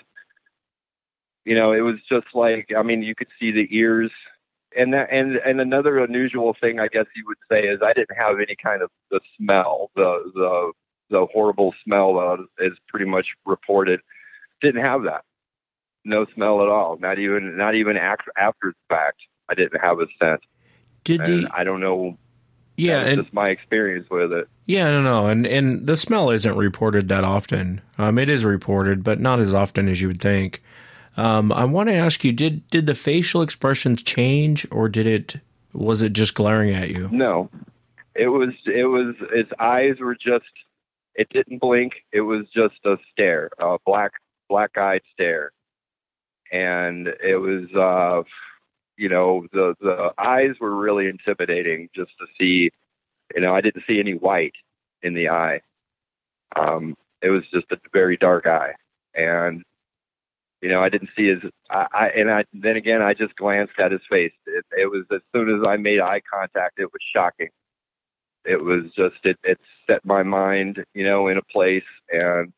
you know, it was just like, I mean, you could see the ears and that, and, and another unusual thing, I guess you would say, is I didn't have any kind of the smell, the, the, the horrible smell that is pretty much reported. Didn't have that. No smell at all. Not even, not even after, after the fact. I didn't have a scent. Did and the, I don't know. Yeah. That was and just my experience with it. Yeah, no, no. And, and the smell isn't reported that often. Um, it is reported, but not as often as you would think. Um, I want to ask you, did, did the facial expressions change, or did it, was it just glaring at you? No, it was, it was, its eyes were just, it didn't blink. It was just a stare, a black, black eyed stare. And it was, uh, you know, the, the eyes were really intimidating just to see, you know, I didn't see any white in the eye. Um, it was just a very dark eye. And, you know, I didn't see his, I, I and I, then again, I just glanced at his face. It, it was, as soon as I made eye contact, it was shocking. It was just, it, it set my mind, you know, in a place. And,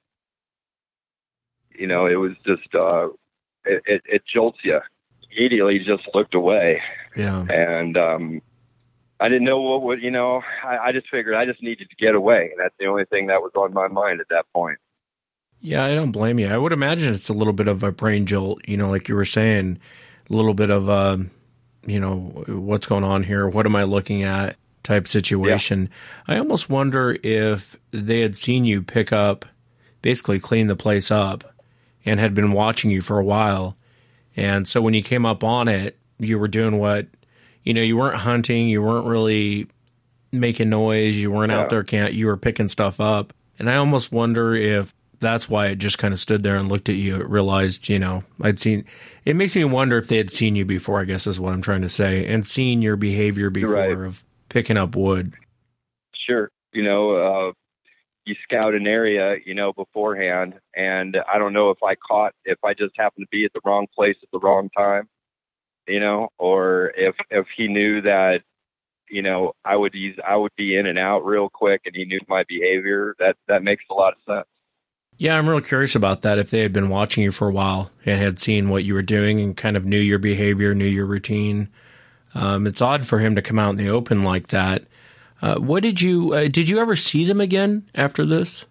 you know, it was just, uh, it, it, it jolts you. Immediately just looked away. Yeah. And, um, I didn't know what would, you know, I, I just figured I just needed to get away. And that's the only thing that was on my mind at that point. Yeah, I don't blame you. I would imagine it's a little bit of a brain jolt, you know, like you were saying, a little bit of, uh, you know, what's going on here? What am I looking at type situation. Yeah. I almost wonder if they had seen you pick up basically cleaned the place up and had been watching you for a while. And so when you came up on it, you were doing what, you know, you weren't hunting, you weren't really making noise, you weren't yeah. out there, can't, you were picking stuff up. And I almost wonder if that's why it just kind of stood there and looked at you. It realized, you know, I'd seen, it makes me wonder if they had seen you before, I guess is what I'm trying to say, and seen your behavior before right. of picking up wood. Sure. You know, uh, you scout an area, you know, beforehand, and I don't know if I caught, if I just happened to be at the wrong place at the wrong time, you know, or if, if he knew that, you know, I would use, I would be in and out real quick and he knew my behavior. That, that makes a lot of sense. Yeah, I'm real curious about that. If they had been watching you for a while and had seen what you were doing and kind of knew your behavior, knew your routine. Um, it's odd for him to come out in the open like that. Uh, what did you, uh, did you ever see them again after this?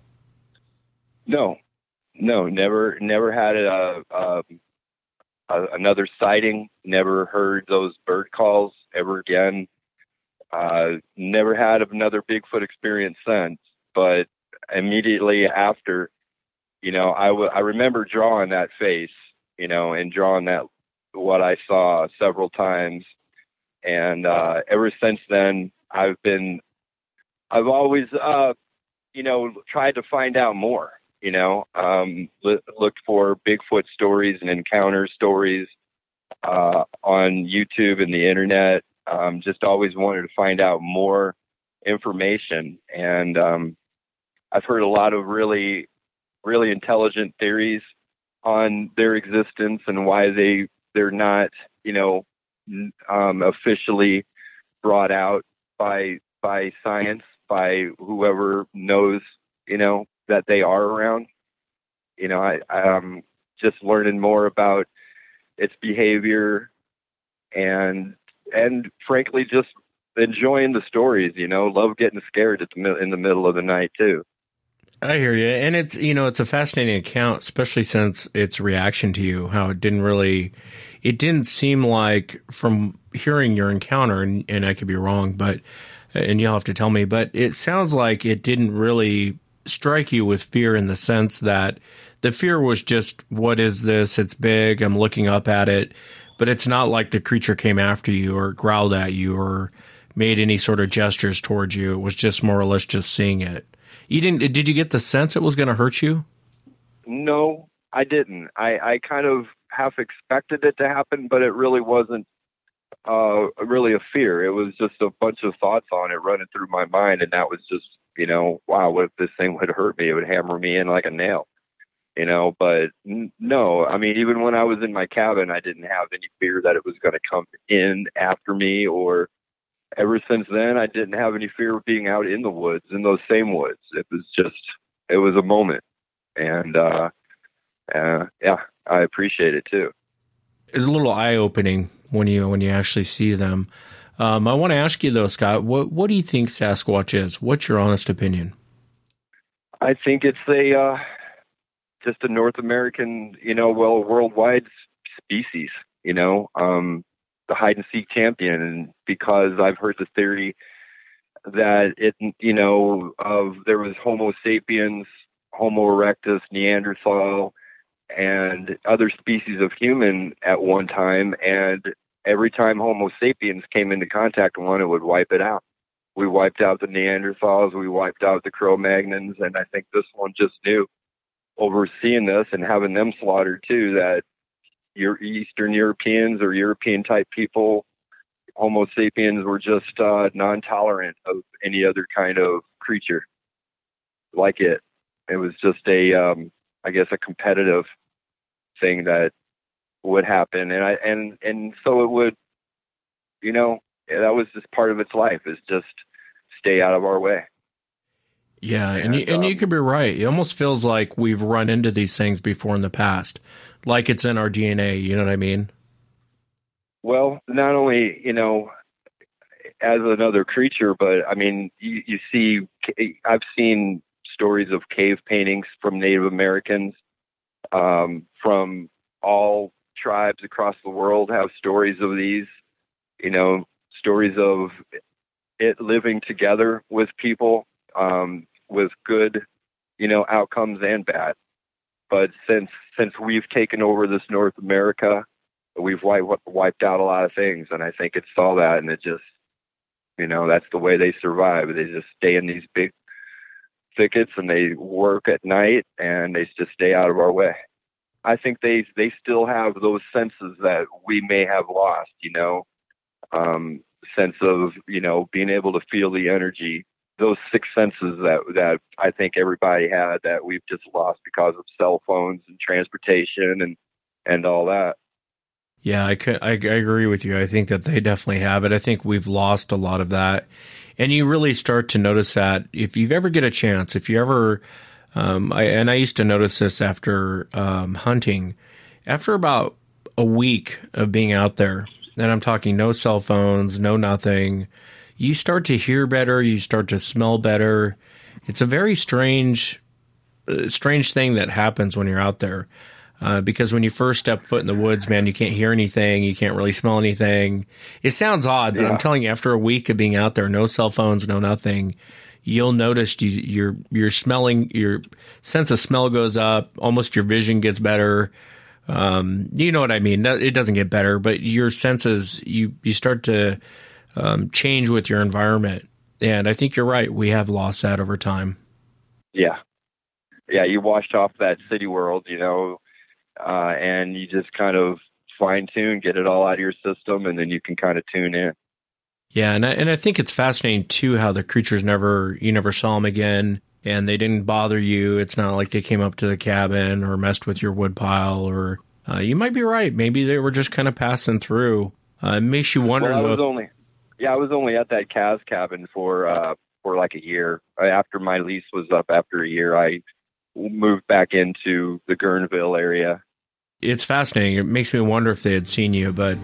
No, no, never, never had a, a, a another sighting, never heard those bird calls ever again. Uh, never had another Bigfoot experience since, but immediately after, you know, I, w- I remember drawing that face, you know, and drawing that, what I saw several times. And, uh, ever since then, I've been, I've always, uh, you know, tried to find out more, you know, um, l- looked for Bigfoot stories and encounter stories, uh, on YouTube and the internet. Um, just always wanted to find out more information. And, um, I've heard a lot of really, really intelligent theories on their existence and why they, they're not, you know, um, officially brought out by, by science, by whoever knows, you know, that they are around. You know, I, I'm just learning more about its behavior and, and frankly, just enjoying the stories, you know, love getting scared at the, in the middle of the night too. I hear you. And it's, you know, it's a fascinating account, especially since its reaction to you, how it didn't really, it didn't seem like from hearing your encounter, and, and I could be wrong, but, and you'll have to tell me, but it sounds like it didn't really strike you with fear in the sense that the fear was just, what is this? It's big. I'm looking up at it. But it's not like the creature came after you or growled at you or made any sort of gestures towards you. It was just more or less just seeing it. You didn't, did you get the sense it was going to hurt you? No, I didn't. I, I kind of half expected it to happen, but it really wasn't uh, really a fear. It was just a bunch of thoughts on it running through my mind. And that was just, you know, wow, what if this thing would hurt me? It would hammer me in like a nail. You know, but n- no, I mean, even when I was in my cabin, I didn't have any fear that it was going to come in after me, or ever since then, I didn't have any fear of being out in the woods, in those same woods. It was just, it was a moment. And, uh, uh yeah, I appreciate it too. It's a little eye opening when you, when you actually see them. Um, I want to ask you though, Scott, what, what do you think Sasquatch is? What's your honest opinion? I think it's a, uh, just a North American, you know, well, worldwide species, you know, um, the hide and seek champion. And because I've heard the theory that it, you know, of there was Homo sapiens, Homo erectus, Neanderthal, and other species of human at one time. And every time Homo sapiens came into contact with one, it would wipe it out. We wiped out the Neanderthals, we wiped out the Cro-Magnons, and I think this one just knew, overseeing this and having them slaughtered too, that your Eastern Europeans or European type people, Homo sapiens, were just uh, non-tolerant of any other kind of creature like it. It was just a, um, I guess, a competitive thing that would happen, and I and and so it would, you know, that was just part of its life, is just stay out of our way. Yeah, and, and you, and um, you could be right. It almost feels like we've run into these things before in the past, like it's in our D N A, you know what I mean? Well, not only, you know, as another creature, but I mean, you, you see, I've seen stories of cave paintings from Native Americans, um, from all tribes across the world have stories of these, you know, stories of it living together with people, um, with good you know, outcomes and bad. But since since we've taken over this North America, we've wiped, wiped out a lot of things, and I think it saw that, and it just, you know, that's the way they survive. They just stay in these big thickets, and they work at night, and they just stay out of our way. I think they they still have those senses that we may have lost, you know, um, sense of, you know, being able to feel the energy, those six senses that, that I think everybody had that we've just lost because of cell phones and transportation and, and all that. Yeah, I, could, I, I agree with you. I think that they definitely have it. I think we've lost a lot of that. And you really start to notice that if you ever get a chance, if you ever, um, I, and I used to notice this after um, hunting, after about a week of being out there, and I'm talking no cell phones, no nothing, you start to hear better, you start to smell better. It's a very strange, uh, strange thing that happens when you're out there. Uh, because when you first step foot in the woods, man, you can't hear anything. You can't really smell anything. It sounds odd, but yeah. I'm telling you, after a week of being out there, no cell phones, no nothing, you'll notice you, you're, you're smelling, your sense of smell goes up. Almost your vision gets better. Um, you know what I mean? It doesn't get better, but your senses, you, you start to, um, change with your environment. And I think you're right. We have lost that over time. Yeah. Yeah. You washed off that city world, you know, Uh, and you just kind of fine tune, get it all out of your system, and then you can kind of tune in. Yeah, and I, and I think it's fascinating too how the creatures never you never saw them again, and they didn't bother you. It's not like they came up to the cabin or messed with your wood pile, or uh, you might be right. Maybe they were just kind of passing through. Uh, it makes you wonder. Well, I was though, only yeah, I was only at that Kaz cabin for uh, for like a year. After my lease was up, after a year, I moved back into the Guerneville area. It's fascinating. It makes me wonder if they had seen you, but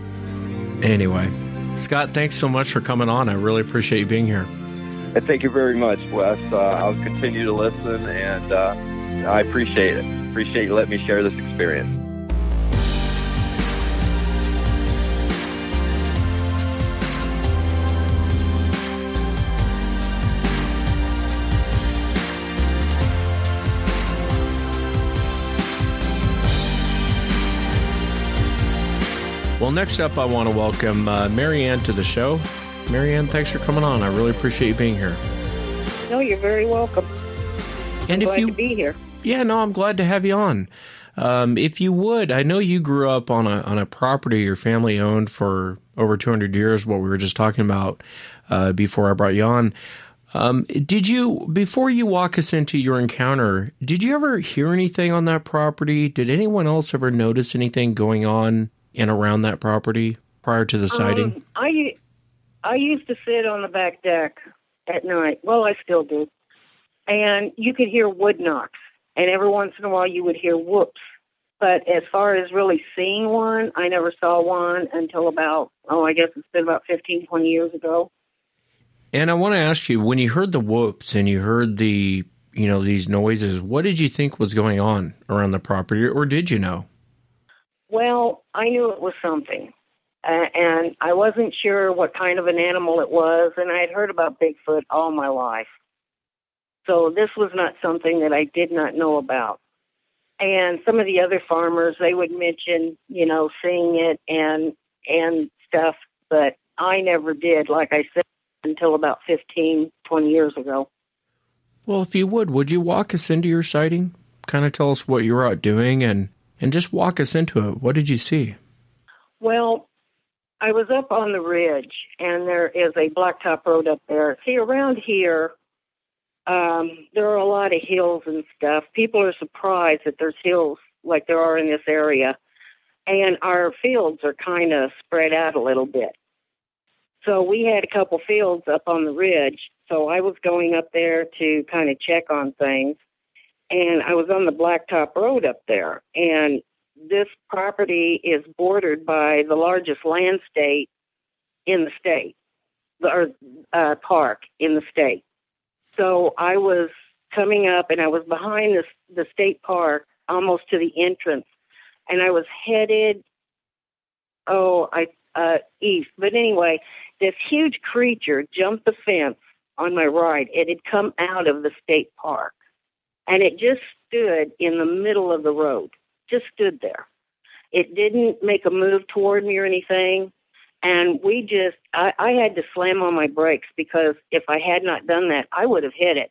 anyway. Scott, thanks so much for coming on. I really appreciate you being here. And thank you very much, Wes. Uh, I'll continue to listen, and uh, I appreciate it. Appreciate you letting me share this experience. Well, next up, I want to welcome uh, Marianne to the show. Marianne, thanks for coming on. I really appreciate you being here. No, you're very welcome. And I'm if glad you, to be here. Yeah, no, I'm glad to have you on. Um, if you would, I know you grew up on a on a property your family owned for over two hundred years, what we were just talking about uh, before I brought you on. Um, did you, before you walk us into your encounter, did you ever hear anything on that property? Did anyone else ever notice anything going on and around that property prior to the sighting? Um, I, I used to sit on the back deck at night. Well, I still do. And you could hear wood knocks. And every once in a while you would hear whoops. But as far as really seeing one, I never saw one until about, oh, I guess it's been about fifteen, twenty years ago. And I want to ask you, when you heard the whoops and you heard the, you know, these noises, what did you think was going on around the property, or did you know? Well, I knew it was something, uh, and I wasn't sure what kind of an animal it was, and I had heard about Bigfoot all my life. So this was not something that I did not know about. And some of the other farmers, they would mention, you know, seeing it and and stuff, but I never did, like I said, until about fifteen, twenty years ago. Well, if you would, would you walk us into your sighting? Kind of tell us what you were out doing and And just walk us into it. What did you see? Well, I was up on the ridge, and there is a blacktop road up there. See, around here, um, there are a lot of hills and stuff. People are surprised that there's hills like there are in this area. And our fields are kind of spread out a little bit. So we had a couple fields up on the ridge. So I was going up there to kind of check on things. And I was on the blacktop road up there. And this property is bordered by the largest land state in the state, or uh, park in the state. So I was coming up, and I was behind this, the state park, almost to the entrance. And I was headed, oh, I uh, east. But anyway, this huge creature jumped the fence on my right. It had come out of the state park. and it just stood in the middle of the road, just stood there. It didn't make a move toward me or anything. And we just, I, I had to slam on my brakes because if I had not done that, I would have hit it.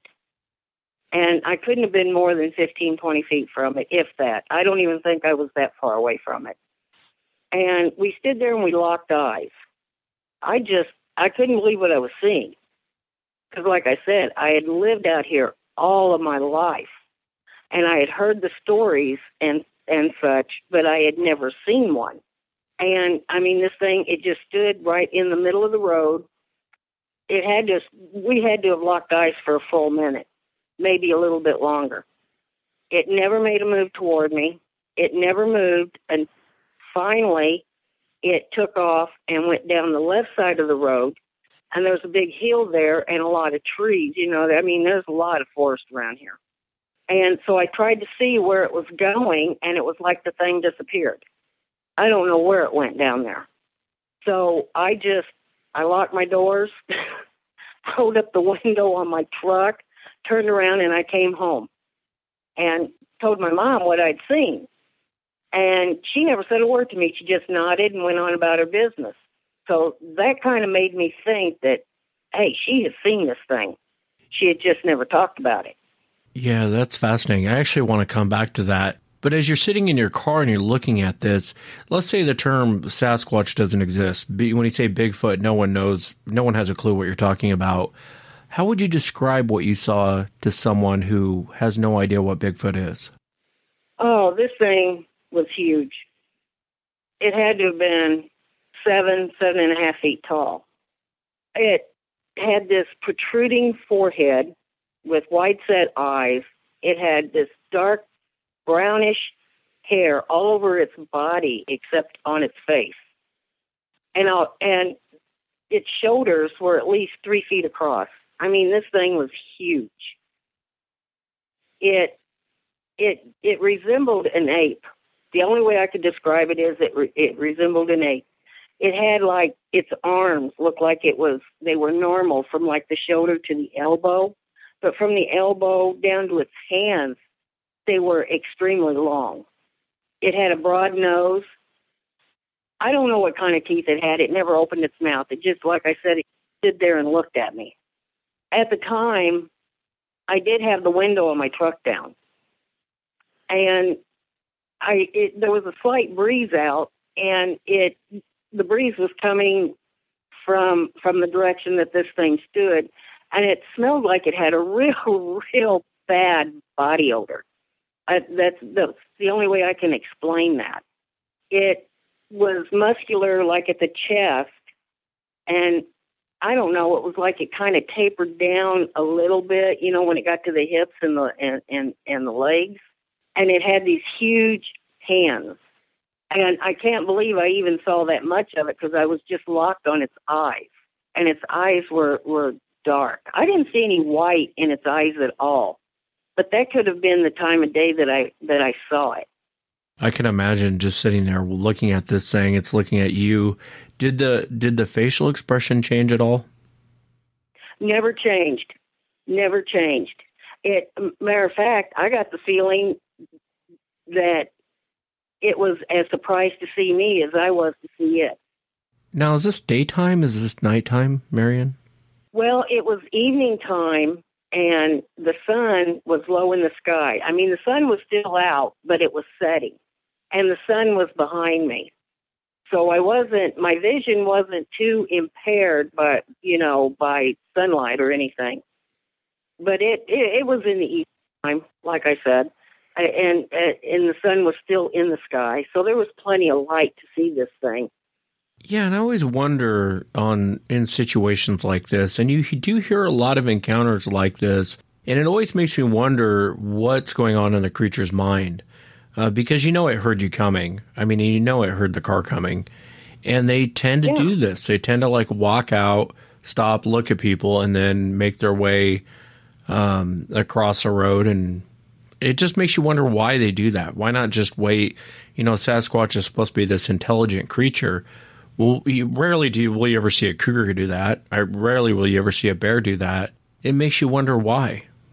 And I couldn't have been more than fifteen, twenty feet from it, if that. I don't even think I was that far away from it. And we stood there and we locked eyes. I just, I couldn't believe what I was seeing. Because like I said, I had lived out here all of my life. And I had heard the stories and, and such, but I had never seen one. And, I mean, this thing, it just stood right in the middle of the road. It had to, we had to have locked eyes for a full minute, maybe a little bit longer. It never made a move toward me. It never moved. And finally, it took off and went down the left side of the road. And there was a big hill there and a lot of trees. You know, I mean, there's a lot of forest around here. And so I tried to see where it was going, and it was like the thing disappeared. I don't know where it went down there. So I just, I locked my doors, rolled up the window on my truck, turned around, and I came home and told my mom what I'd seen. And she never said a word to me. She just nodded and went on about her business. So that kind of made me think that, hey, she has seen this thing. She had just never talked about it. Yeah, that's fascinating. I actually want to come back to that. But as you're sitting in your car and you're looking at this, let's say the term Sasquatch doesn't exist. When you say Bigfoot, no one knows, no one has a clue what you're talking about. How would you describe what you saw to someone who has no idea what Bigfoot is? Oh, this thing was huge. It had to have been seven, seven and a half feet tall. It had this protruding forehead with wide-set eyes. It had this dark brownish hair all over its body except on its face. And uh, and its shoulders were at least three feet across. I mean, this thing was huge. It it it resembled an ape. The only way I could describe it is it re- it resembled an ape. It had like its arms looked like it was they were normal from like the shoulder to the elbow, but from the elbow down to its hands, they were extremely long. It had a broad nose. I don't know what kind of teeth it had. It never opened its mouth. It just, like I said, it stood there and looked at me. At the time, I did have the window on my truck down. And I it, there was a slight breeze out, and it the breeze was coming from from the direction that this thing stood, and it smelled like it had a real, real bad body odor. I, that's, that's the only way I can explain that. It was muscular, like at the chest, and I don't know, it was like it kind of tapered down a little bit, you know, when it got to the hips and the and, and, and the legs, and it had these huge hands. And I can't believe I even saw that much of it because I was just locked on its eyes, and its eyes were, were dark. I didn't see any white in its eyes at all. But that could have been the time of day that I that I saw it. I can imagine just sitting there looking at this thing. It's looking at you. Did the did the facial expression change at all? Never changed. Never changed. It matter of fact, I got the feeling that it was as surprised to see me as I was to see it. Now, is this daytime? Is this nighttime, Marion? Well, it was evening time. And the sun was low in the sky. I mean, the sun was still out, but it was setting. And the sun was behind me. So I wasn't, my vision wasn't too impaired, but, you know, by sunlight or anything. But it, it, it was in the evening time, like I said. And, and the sun was still in the sky. So there was plenty of light to see this thing. Yeah, and I always wonder on in situations like this, and you do hear a lot of encounters like this, and it always makes me wonder what's going on in the creature's mind, uh, because you know it heard you coming. I mean, you know it heard the car coming, and they tend to yeah. do this. They tend to like walk out, stop, look at people, and then make their way um, across the road, and it just makes you wonder why they do that. Why not just wait? You know, Sasquatch is supposed to be this intelligent creature. Well, you, rarely do you, will you ever see a cougar do that. I, rarely will you ever see a bear do that. It makes you wonder why.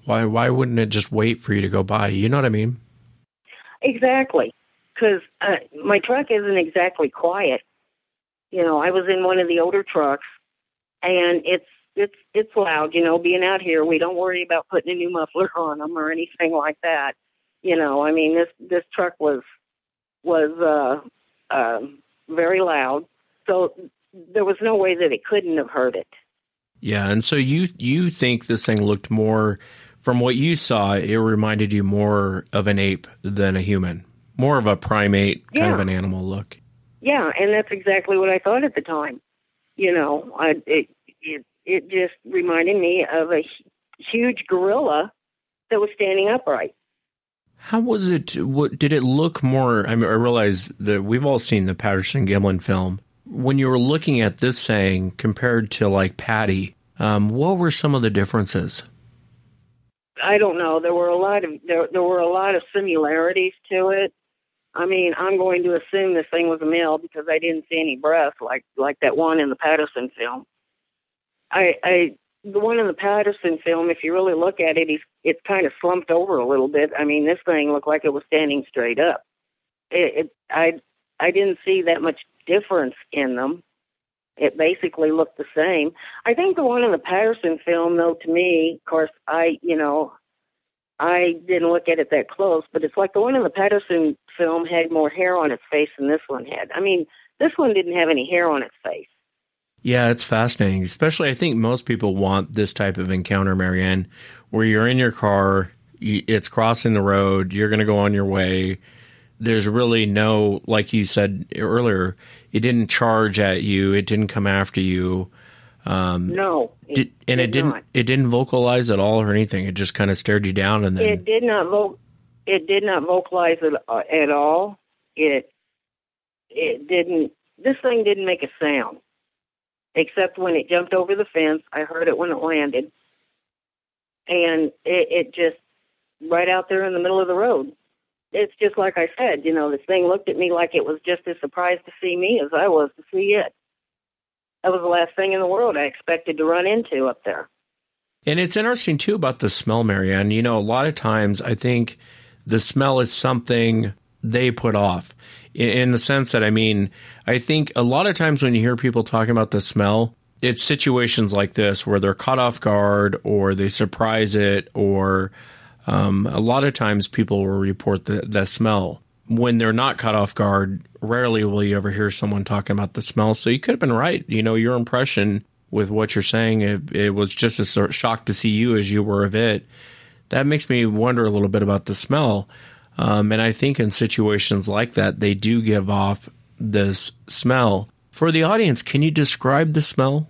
Why why wouldn't it just wait for you to go by? You know what I mean? Exactly. Because uh, my truck isn't exactly quiet. You know, I was in one of the older trucks, and it's it's it's loud. You know, being out here, we don't worry about putting a new muffler on them or anything like that. You know, I mean, this this truck was was uh, uh, very loud, so there was no way that it couldn't have heard it. Yeah, and so you you think this thing looked more, from what you saw, it reminded you more of an ape than a human, more of a primate kind Yeah. of an animal look. Yeah, and that's exactly what I thought at the time. You know, I, it it it just reminded me of a hu- huge gorilla that was standing upright. How was it? What did it look more? I mean, I realize that we've all seen the Patterson Gimlin film. When you were looking at this thing compared to like Patty, um, what were some of the differences? I don't know. There were a lot of there there were a lot of similarities to it. I mean, I'm going to assume this thing was a male because I didn't see any breath like like that one in the Patterson film. I I the one in the Patterson film, if you really look at it, he's it's kind of slumped over a little bit. I mean, this thing looked like it was standing straight up. It, it I I didn't see that much difference in them. It basically looked the same. I think the one in the Patterson film, though, to me, of course, I, you know, I didn't look at it that close, but it's like the one in the Patterson film had more hair on its face than this one had. I mean, this one didn't have any hair on its face. Yeah, it's fascinating. Especially, I think most people want this type of encounter, Marianne, where you're in your car, you, it's crossing the road, you're going to go on your way. There's really no, like you said earlier, it didn't charge at you, it didn't come after you. Um, no, it did, and did it didn't. not. It didn't vocalize at all or anything. It just kind of stared you down, and then It did not vo- It did not vocalize it uh, at all. It it didn't. This thing didn't make a sound, except when it jumped over the fence. I heard it when it landed, and it, it just right out there in the middle of the road. It's just like I said. You know, this thing looked at me like it was just as surprised to see me as I was to see it. That was the last thing in the world I expected to run into up there. And it's interesting, too, about the smell, Marianne. You know, a lot of times I think the smell is something they put off in, in the sense that, I mean, I think a lot of times when you hear people talking about the smell, it's situations like this where they're caught off guard or they surprise it, or um, a lot of times people will report the, the smell. When they're not caught off guard, rarely will you ever hear someone talking about the smell. So you could have been right. You know, your impression with what you're saying, it, it was just as sort of shocked to see you as you were of it. That makes me wonder a little bit about the smell. Um, and I think in situations like that, they do give off this smell. For the audience, can you describe the smell?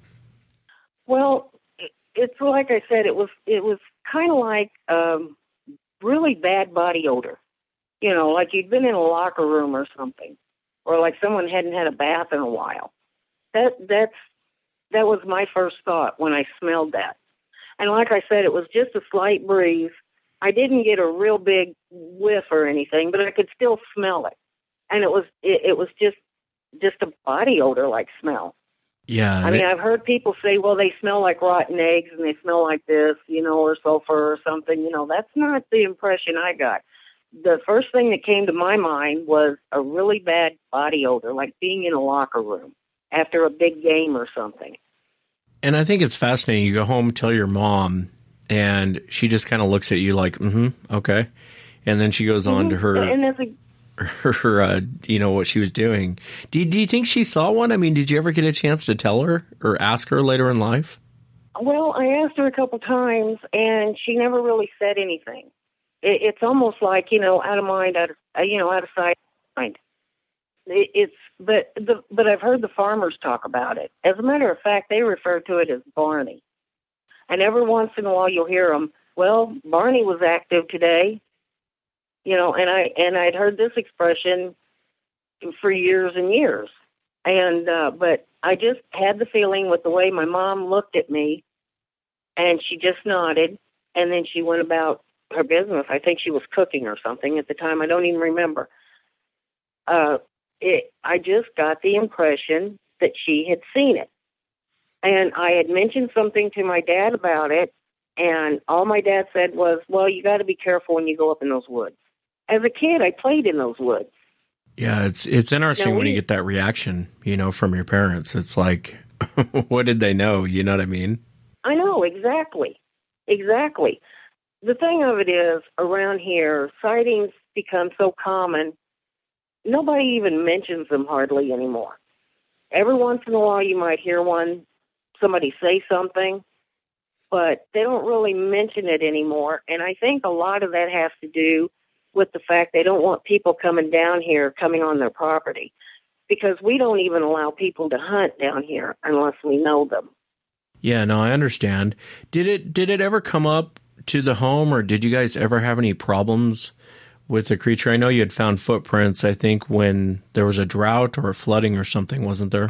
Well, it's like I said, it was it was kind of like um, really bad body odor. You know, like you'd been in a locker room or something, or like someone hadn't had a bath in a while. That that's that was my first thought when I smelled that. And like I said, it was just a slight breeze. I didn't get a real big whiff or anything, but I could still smell it. And it was it, it was just just a body odor like smell. Yeah. I mean, it, I've heard people say, well, they smell like rotten eggs and they smell like this, you know, or sulfur or something. You know, that's not the impression I got. The first thing that came to my mind was a really bad body odor, like being in a locker room after a big game or something. And I think it's fascinating. You go home, tell your mom, and she just kind of looks at you like, mm-hmm, okay. And then she goes on mm-hmm. to her, and that's a, her, uh, you know, what she was doing. Do you, do you think she saw one? I mean, did you ever get a chance to tell her or ask her later in life? Well, I asked her a couple times, and she never really said anything. It, it's almost like, you know, out of mind, out of, you know, out of sight, out of mind. It, it's, but the, but I've heard the farmers talk about it. As a matter of fact, they refer to it as Barney. And every once in a while you'll hear them, well, Barney was active today. You know, and I, and I'd heard this expression for years and years. And, uh, but I just had the feeling with the way my mom looked at me, and she just nodded, and then she went about her business. I think she was cooking or something at the time. I don't even remember. Uh, it, I just got the impression that she had seen it. And I had mentioned something to my dad about it, And all my dad said was, well, you got to be careful when you go up in those woods. As a kid, I played in those woods. Yeah, it's it's interesting Now, when we- you get that reaction, you know, from your parents. It's like, what did they know? You know what I mean? I know, exactly. Exactly. The thing of it is, around here, sightings become so common, nobody even mentions them hardly anymore. Every once in a while, you might hear one, somebody say something, but they don't really mention it anymore. And I think a lot of that has to do with the fact they don't want people coming down here, coming on their property, because we don't even allow people to hunt down here unless we know them. Yeah, no, I understand. Did it did it ever come up to the home, or did you guys ever have any problems with the creature? I know you had found footprints, I think, when there was a drought or a flooding or something, wasn't there?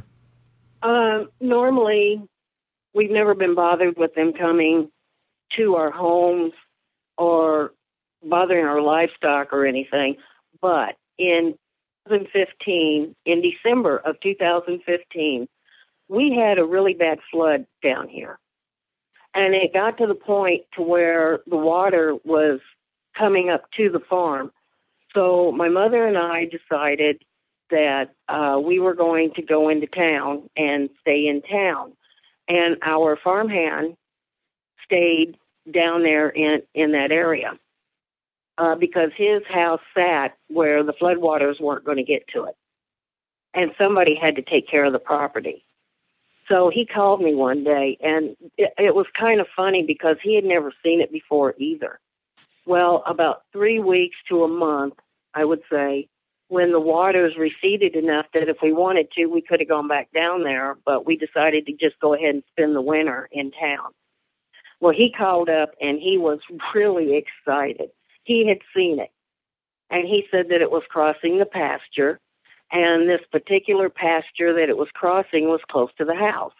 Uh, normally, we've never been bothered with them coming to our homes or bothering our livestock or anything. But in twenty fifteen, in December of two thousand fifteen, we had a really bad flood down here. And it got to the point to where the water was coming up to the farm. So my mother and I decided that uh, we were going to go into town and stay in town. And our farmhand stayed down there in, in that area uh, because his house sat where the floodwaters weren't going to get to it. And somebody had to take care of the property. So he called me one day, and it, it was kind of funny because he had never seen it before either. Well, about three weeks to a month, I would say, when the waters receded enough that if we wanted to, we could have gone back down there, but we decided to just go ahead and spend the winter in town. Well, he called up, and he was really excited. He had seen it, and he said that it was crossing the pasture, and this particular pasture that it was crossing was close to the house.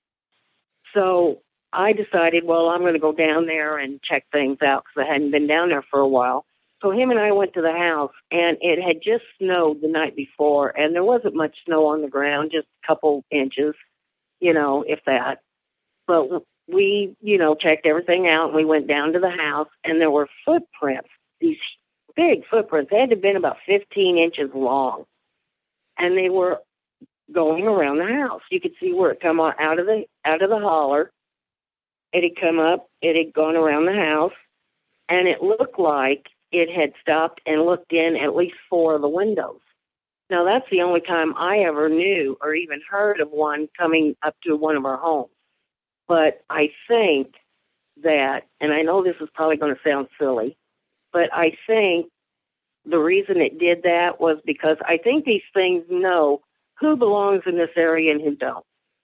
So I decided, well, I'm going to go down there and check things out because I hadn't been down there for a while. So him and I went to the house, and it had just snowed the night before, and there wasn't much snow on the ground, just a couple inches, you know, if that. But we, you know, checked everything out, and we went down to the house, and there were footprints, these big footprints. They had to have been about fifteen inches long, and they were going around the house. You could see where it come out of the out of the holler. It had come up, it had gone around the house, and it looked like it had stopped and looked in at least four of the windows. Now, that's the only time I ever knew or even heard of one coming up to one of our homes. But I think that, and I know this is probably going to sound silly, but I think the reason it did that was because I think these things know who belongs in this area and who don't.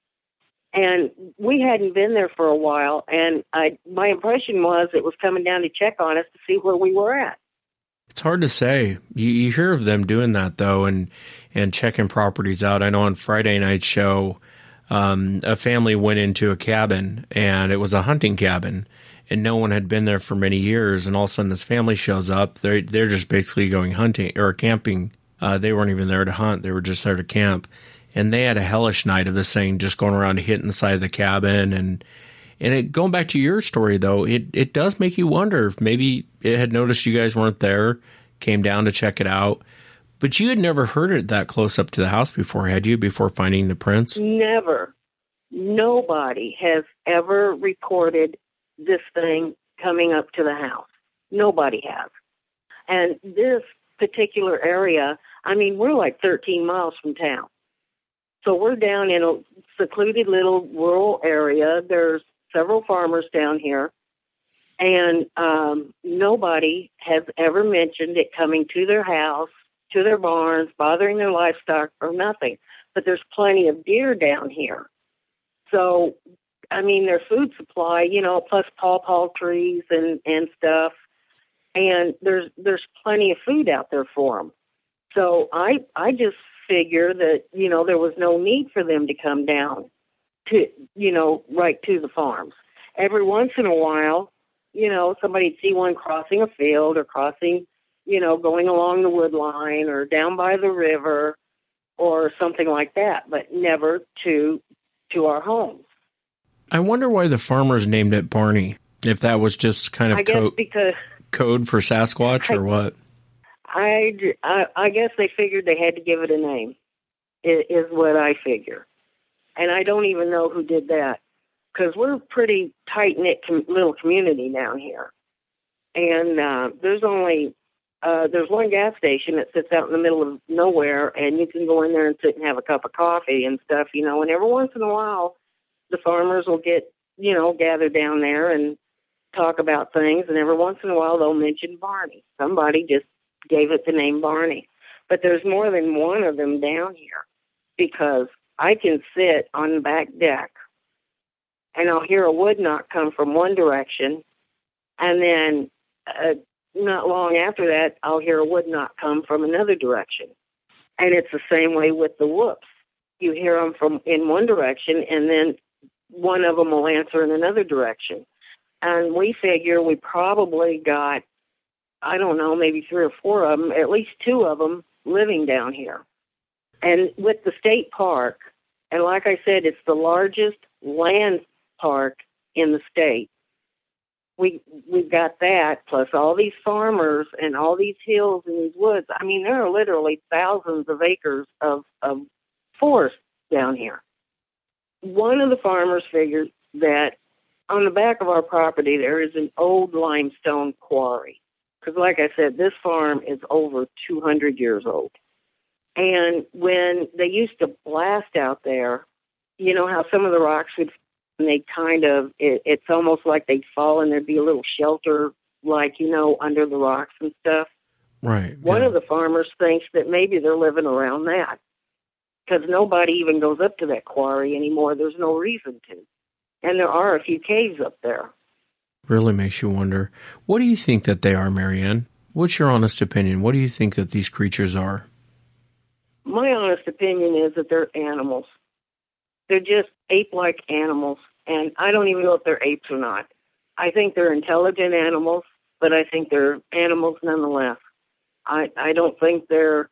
And we hadn't been there for a while, and I, my impression was it was coming down to check on us to see where we were at. It's hard to say. You, you hear of them doing that, though, and, and checking properties out. I know on Friday night's show, um, a family went into a cabin, and it was a hunting cabin, and no one had been there for many years, and all of a sudden this family shows up. They're, they're just basically going hunting or camping. Uh, they weren't even there to hunt. They were just there to camp. And they had a hellish night of this thing just going around hitting the side of the cabin. And and it, going back to your story, though, it, it does make you wonder if maybe it had noticed you guys weren't there, came down to check it out. But you had never heard it that close up to the house before, had you, before finding the prints? Never. Nobody has ever reported this thing coming up to the house. Nobody has. And this particular area, I mean, we're like thirteen miles from town. So we're down in a secluded little rural area. There's several farmers down here, and um, nobody has ever mentioned it coming to their house, to their barns, bothering their livestock, or nothing. But there's plenty of deer down here. So, I mean, their food supply, you know, plus pawpaw trees and, and stuff, and there's there's plenty of food out there for them. So I I just figure that, you know, there was no need for them to come down to, you know, right to the farms. Every once in a while, you know, somebody'd see one crossing a field or crossing, you know, going along the wood line or down by the river or something like that, but never to to our homes. I wonder why the farmers named it Barney. If that was just kind of I guess co- because code for Sasquatch or what? I, I, I guess they figured they had to give it a name, is what I figure. And I don't even know who did that, because we're a pretty tight-knit com- little community down here. And uh, there's only, uh, there's one gas station that sits out in the middle of nowhere, and you can go in there and sit and have a cup of coffee and stuff, you know, and every once in a while, the farmers will get, you know, gather down there and talk about things, and every once in a while they'll mention Barney. Somebody just gave it the name Barney. But there's more than one of them down here, because I can sit on the back deck and I'll hear a wood knock come from one direction, and then uh, not long after that, I'll hear a wood knock come from another direction. And it's the same way with the whoops. You hear them from in one direction, and then one of them will answer in another direction. And we figure we probably got, I don't know, maybe three or four of them, at least two of them living down here. And with the state park, and like I said, it's the largest land park in the state. We, we've got that, plus all these farmers and all these hills and these woods. I mean, there are literally thousands of acres of, of forest down here. One of the farmers figured that on the back of our property there is an old limestone quarry. Because like I said, this farm is over two hundred years old. And when they used to blast out there, you know how some of the rocks would, and they kind of, it, it's almost like they'd fall and there'd be a little shelter, like, you know, under the rocks and stuff. Right. One yeah. of the farmers thinks that maybe they're living around that, because nobody even goes up to that quarry anymore. There's no reason to. And there are a few caves up there. Really makes you wonder. What do you think that they are, Marianne? What's your honest opinion? What do you think that these creatures are? My honest opinion is that they're animals. They're just ape-like animals, and I don't even know if they're apes or not. I think they're intelligent animals, but I think they're animals nonetheless. I, I don't think they're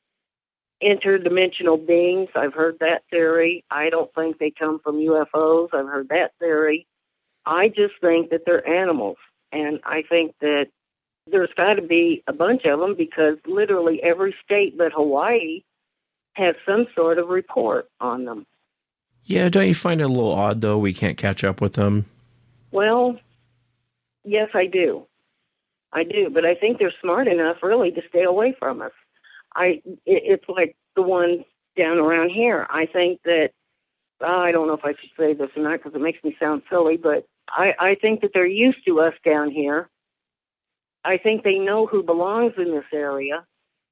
interdimensional beings. I've heard that theory. I don't think they come from U F Os. I've heard that theory. I just think that they're animals, and I think that there's got to be a bunch of them, because literally every state but Hawaii has some sort of report on them. Yeah, don't you find it a little odd, though, we can't catch up with them? Well, yes, I do. I do, but I think they're smart enough, really, to stay away from us. I, it, it's like the ones down around here. I think that, uh, I don't know if I should say this or not, because it makes me sound silly, but I, I think that they're used to us down here. I think they know who belongs in this area,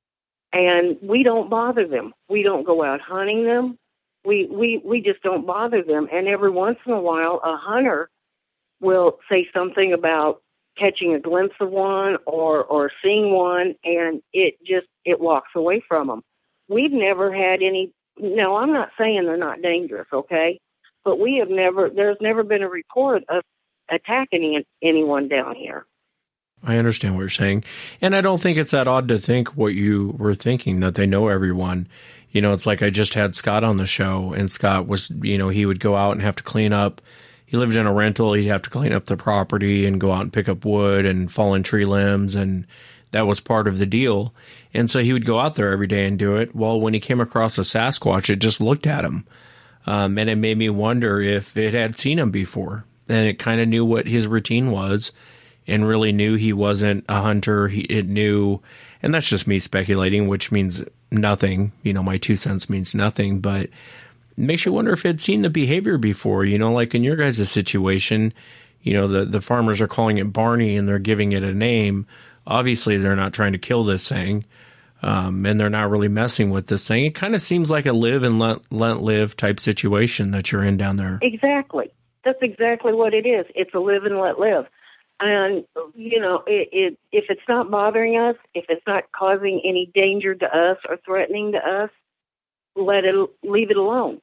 and we don't bother them. We don't go out hunting them. We, we, we just don't bother them. And every once in a while, a hunter will say something about catching a glimpse of one or, or seeing one, and it just, it walks away from them. We've never had any, no, I'm not saying they're not dangerous, okay? But we have never, there's never been a report of attacking anyone down here. I understand what you're saying. And I don't think it's that odd to think what you were thinking, that they know everyone. You know, it's like I just had Scott on the show, and Scott was, you know, he would go out and have to clean up. He lived in a rental. He'd have to clean up the property and go out and pick up wood and fallen tree limbs. And that was part of the deal. And so he would go out there every day and do it. Well, when he came across a Sasquatch, it just looked at him. Um, and it made me wonder if it had seen him before. And it kind of knew what his routine was, and really knew he wasn't a hunter. He, it knew, and that's just me speculating, which means nothing. You know, my two cents means nothing, but it makes you wonder if it'd seen the behavior before. You know, like in your guys' situation, you know, the, the farmers are calling it Barney and they're giving it a name. Obviously, they're not trying to kill this thing, um, and they're not really messing with this thing. It kind of seems like a live and let, let live type situation that you're in down there. Exactly. That's exactly what it is. It's a live and let live. And, you know, it, it, if it's not bothering us, if it's not causing any danger to us or threatening to us, let it, leave it alone.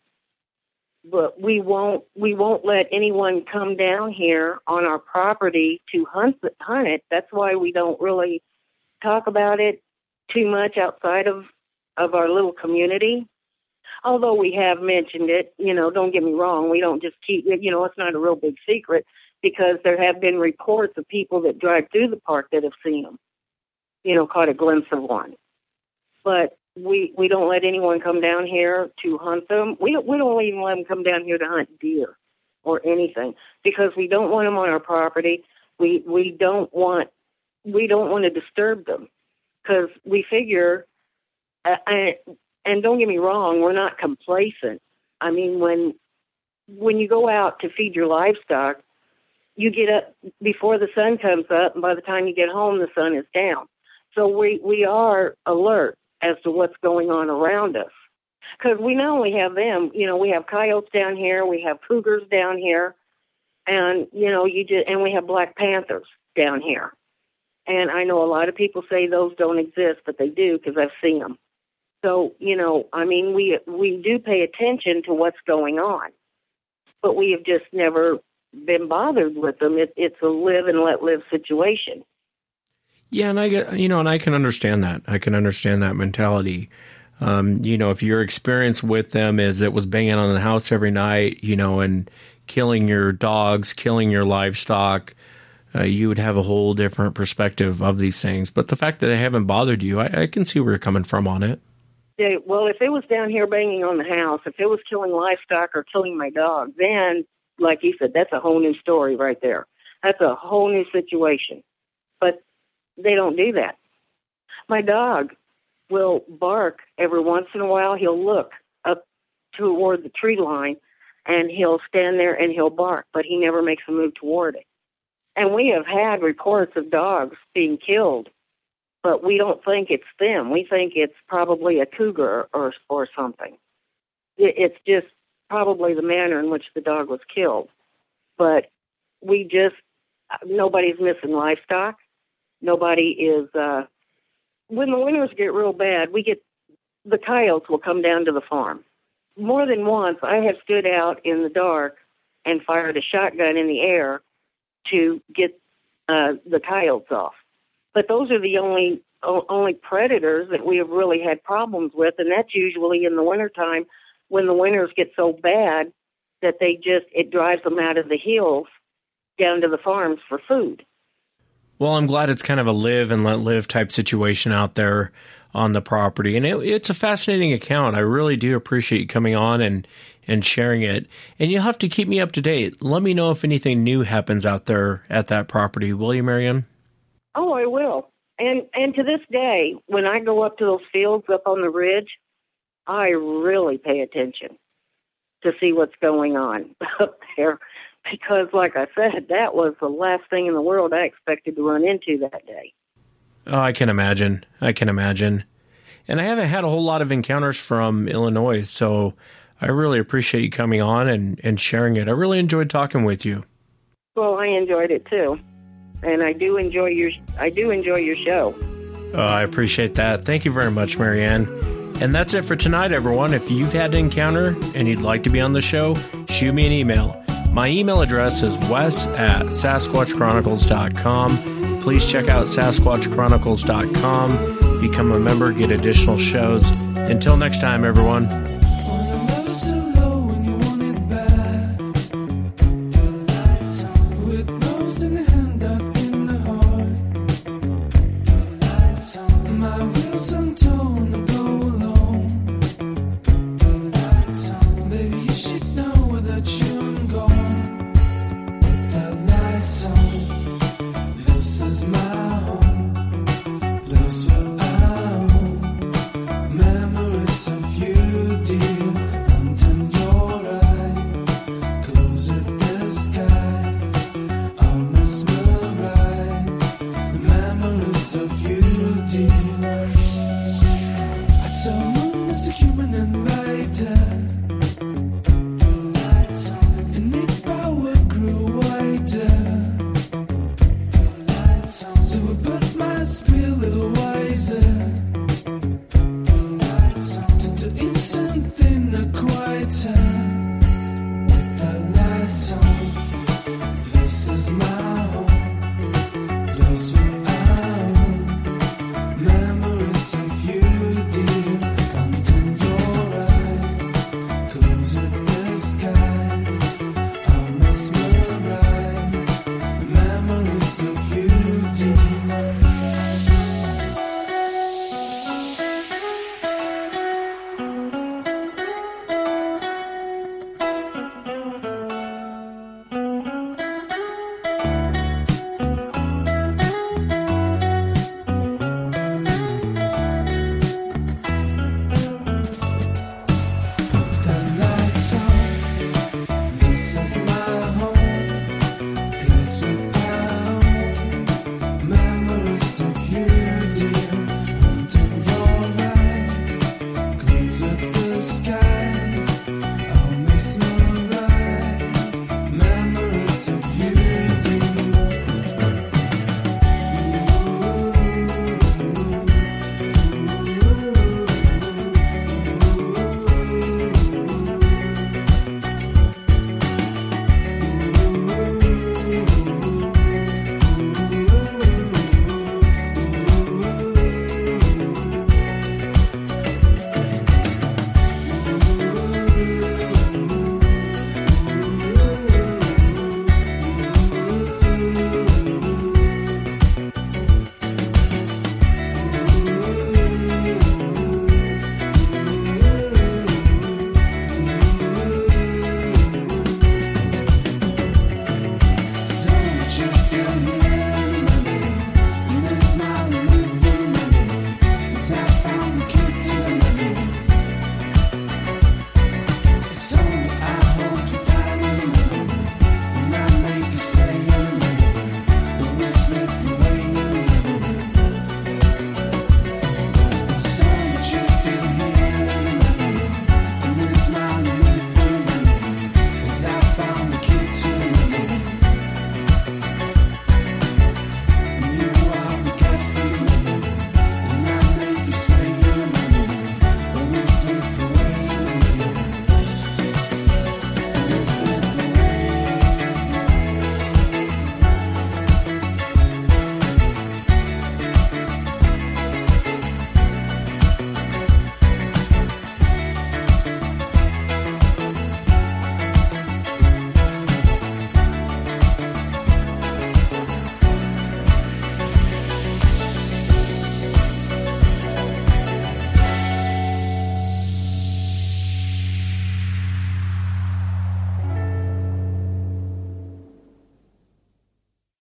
But we won't, we won't let anyone come down here on our property to hunt, hunt it. That's why we don't really talk about it too much outside of, of our little community. Although we have mentioned it, you know, don't get me wrong, we don't just keep it, you know, it's not a real big secret. because there have been reports of people that drive through the park that have seen them, you know, caught a glimpse of one. But we we don't let anyone come down here to hunt them. We don't, we don't even let them come down here to hunt deer or anything, because we don't want them on our property. We we don't want we don't want to disturb them, because we figure, uh, I, and don't get me wrong, we're not complacent. I mean, when when you go out to feed your livestock, you get up before the sun comes up, and by the time you get home, the sun is down. So we, we are alert as to what's going on around us. Because we not only have them, you know, we have coyotes down here, we have cougars down here, and, you know, you just, and we have black panthers down here. And I know a lot of people say those don't exist, but they do, because I've seen them. So, you know, I mean, we we do pay attention to what's going on, but we have just never been bothered with them. It, it's a live and let live situation. Yeah, and I get, you know, and I can understand that. I can understand that mentality. Um, you know, if your experience with them is it was banging on the house every night, you know, and killing your dogs, killing your livestock, uh, you would have a whole different perspective of these things. But the fact that they haven't bothered you, I, I can see where you're coming from on it. Yeah, well, if it was down here banging on the house, if it was killing livestock or killing my dog, then, like you said, that's a whole new story right there. That's a whole new situation. But they don't do that. My dog will bark every once in a while. He'll look up toward the tree line, and he'll stand there and he'll bark, but he never makes a move toward it. And we have had reports of dogs being killed, but we don't think it's them. We think it's probably a cougar or or something. It's just probably the manner in which the dog was killed. But we just, nobody's missing livestock. Nobody is, uh, when the winters get real bad, we get, the coyotes will come down to the farm. More than once, I have stood out in the dark and fired a shotgun in the air to get uh, the coyotes off. But those are the only only predators that we have really had problems with, and that's usually in the wintertime when the winters get so bad that they just, it drives them out of the hills down to the farms for food. Well, I'm glad it's kind of a live and let live type situation out there on the property. And it, it's a fascinating account. I really do appreciate you coming on and, and sharing it. And you'll have to keep me up to date. Let me know if anything new happens out there at that property. Will you, Marianne? Oh, I will. And and to this day, when I go up to those fields up on the ridge, I really pay attention to see what's going on up there. Because, like I said, that was the last thing in the world I expected to run into that day. Oh, I can imagine. I can imagine. And I haven't had a whole lot of encounters from Illinois, so I really appreciate you coming on and, and sharing it. I really enjoyed talking with you. Well, I enjoyed it too. And I do enjoy your I do enjoy your show. Oh, I appreciate that. Thank you very much, Marianne. And that's it for tonight, everyone. If you've had an encounter and you'd like to be on the show, shoot me an email. My email address is wes at sasquatch chronicles dot com. Please check out sasquatch chronicles dot com. Become a member, get additional shows. Until next time, everyone.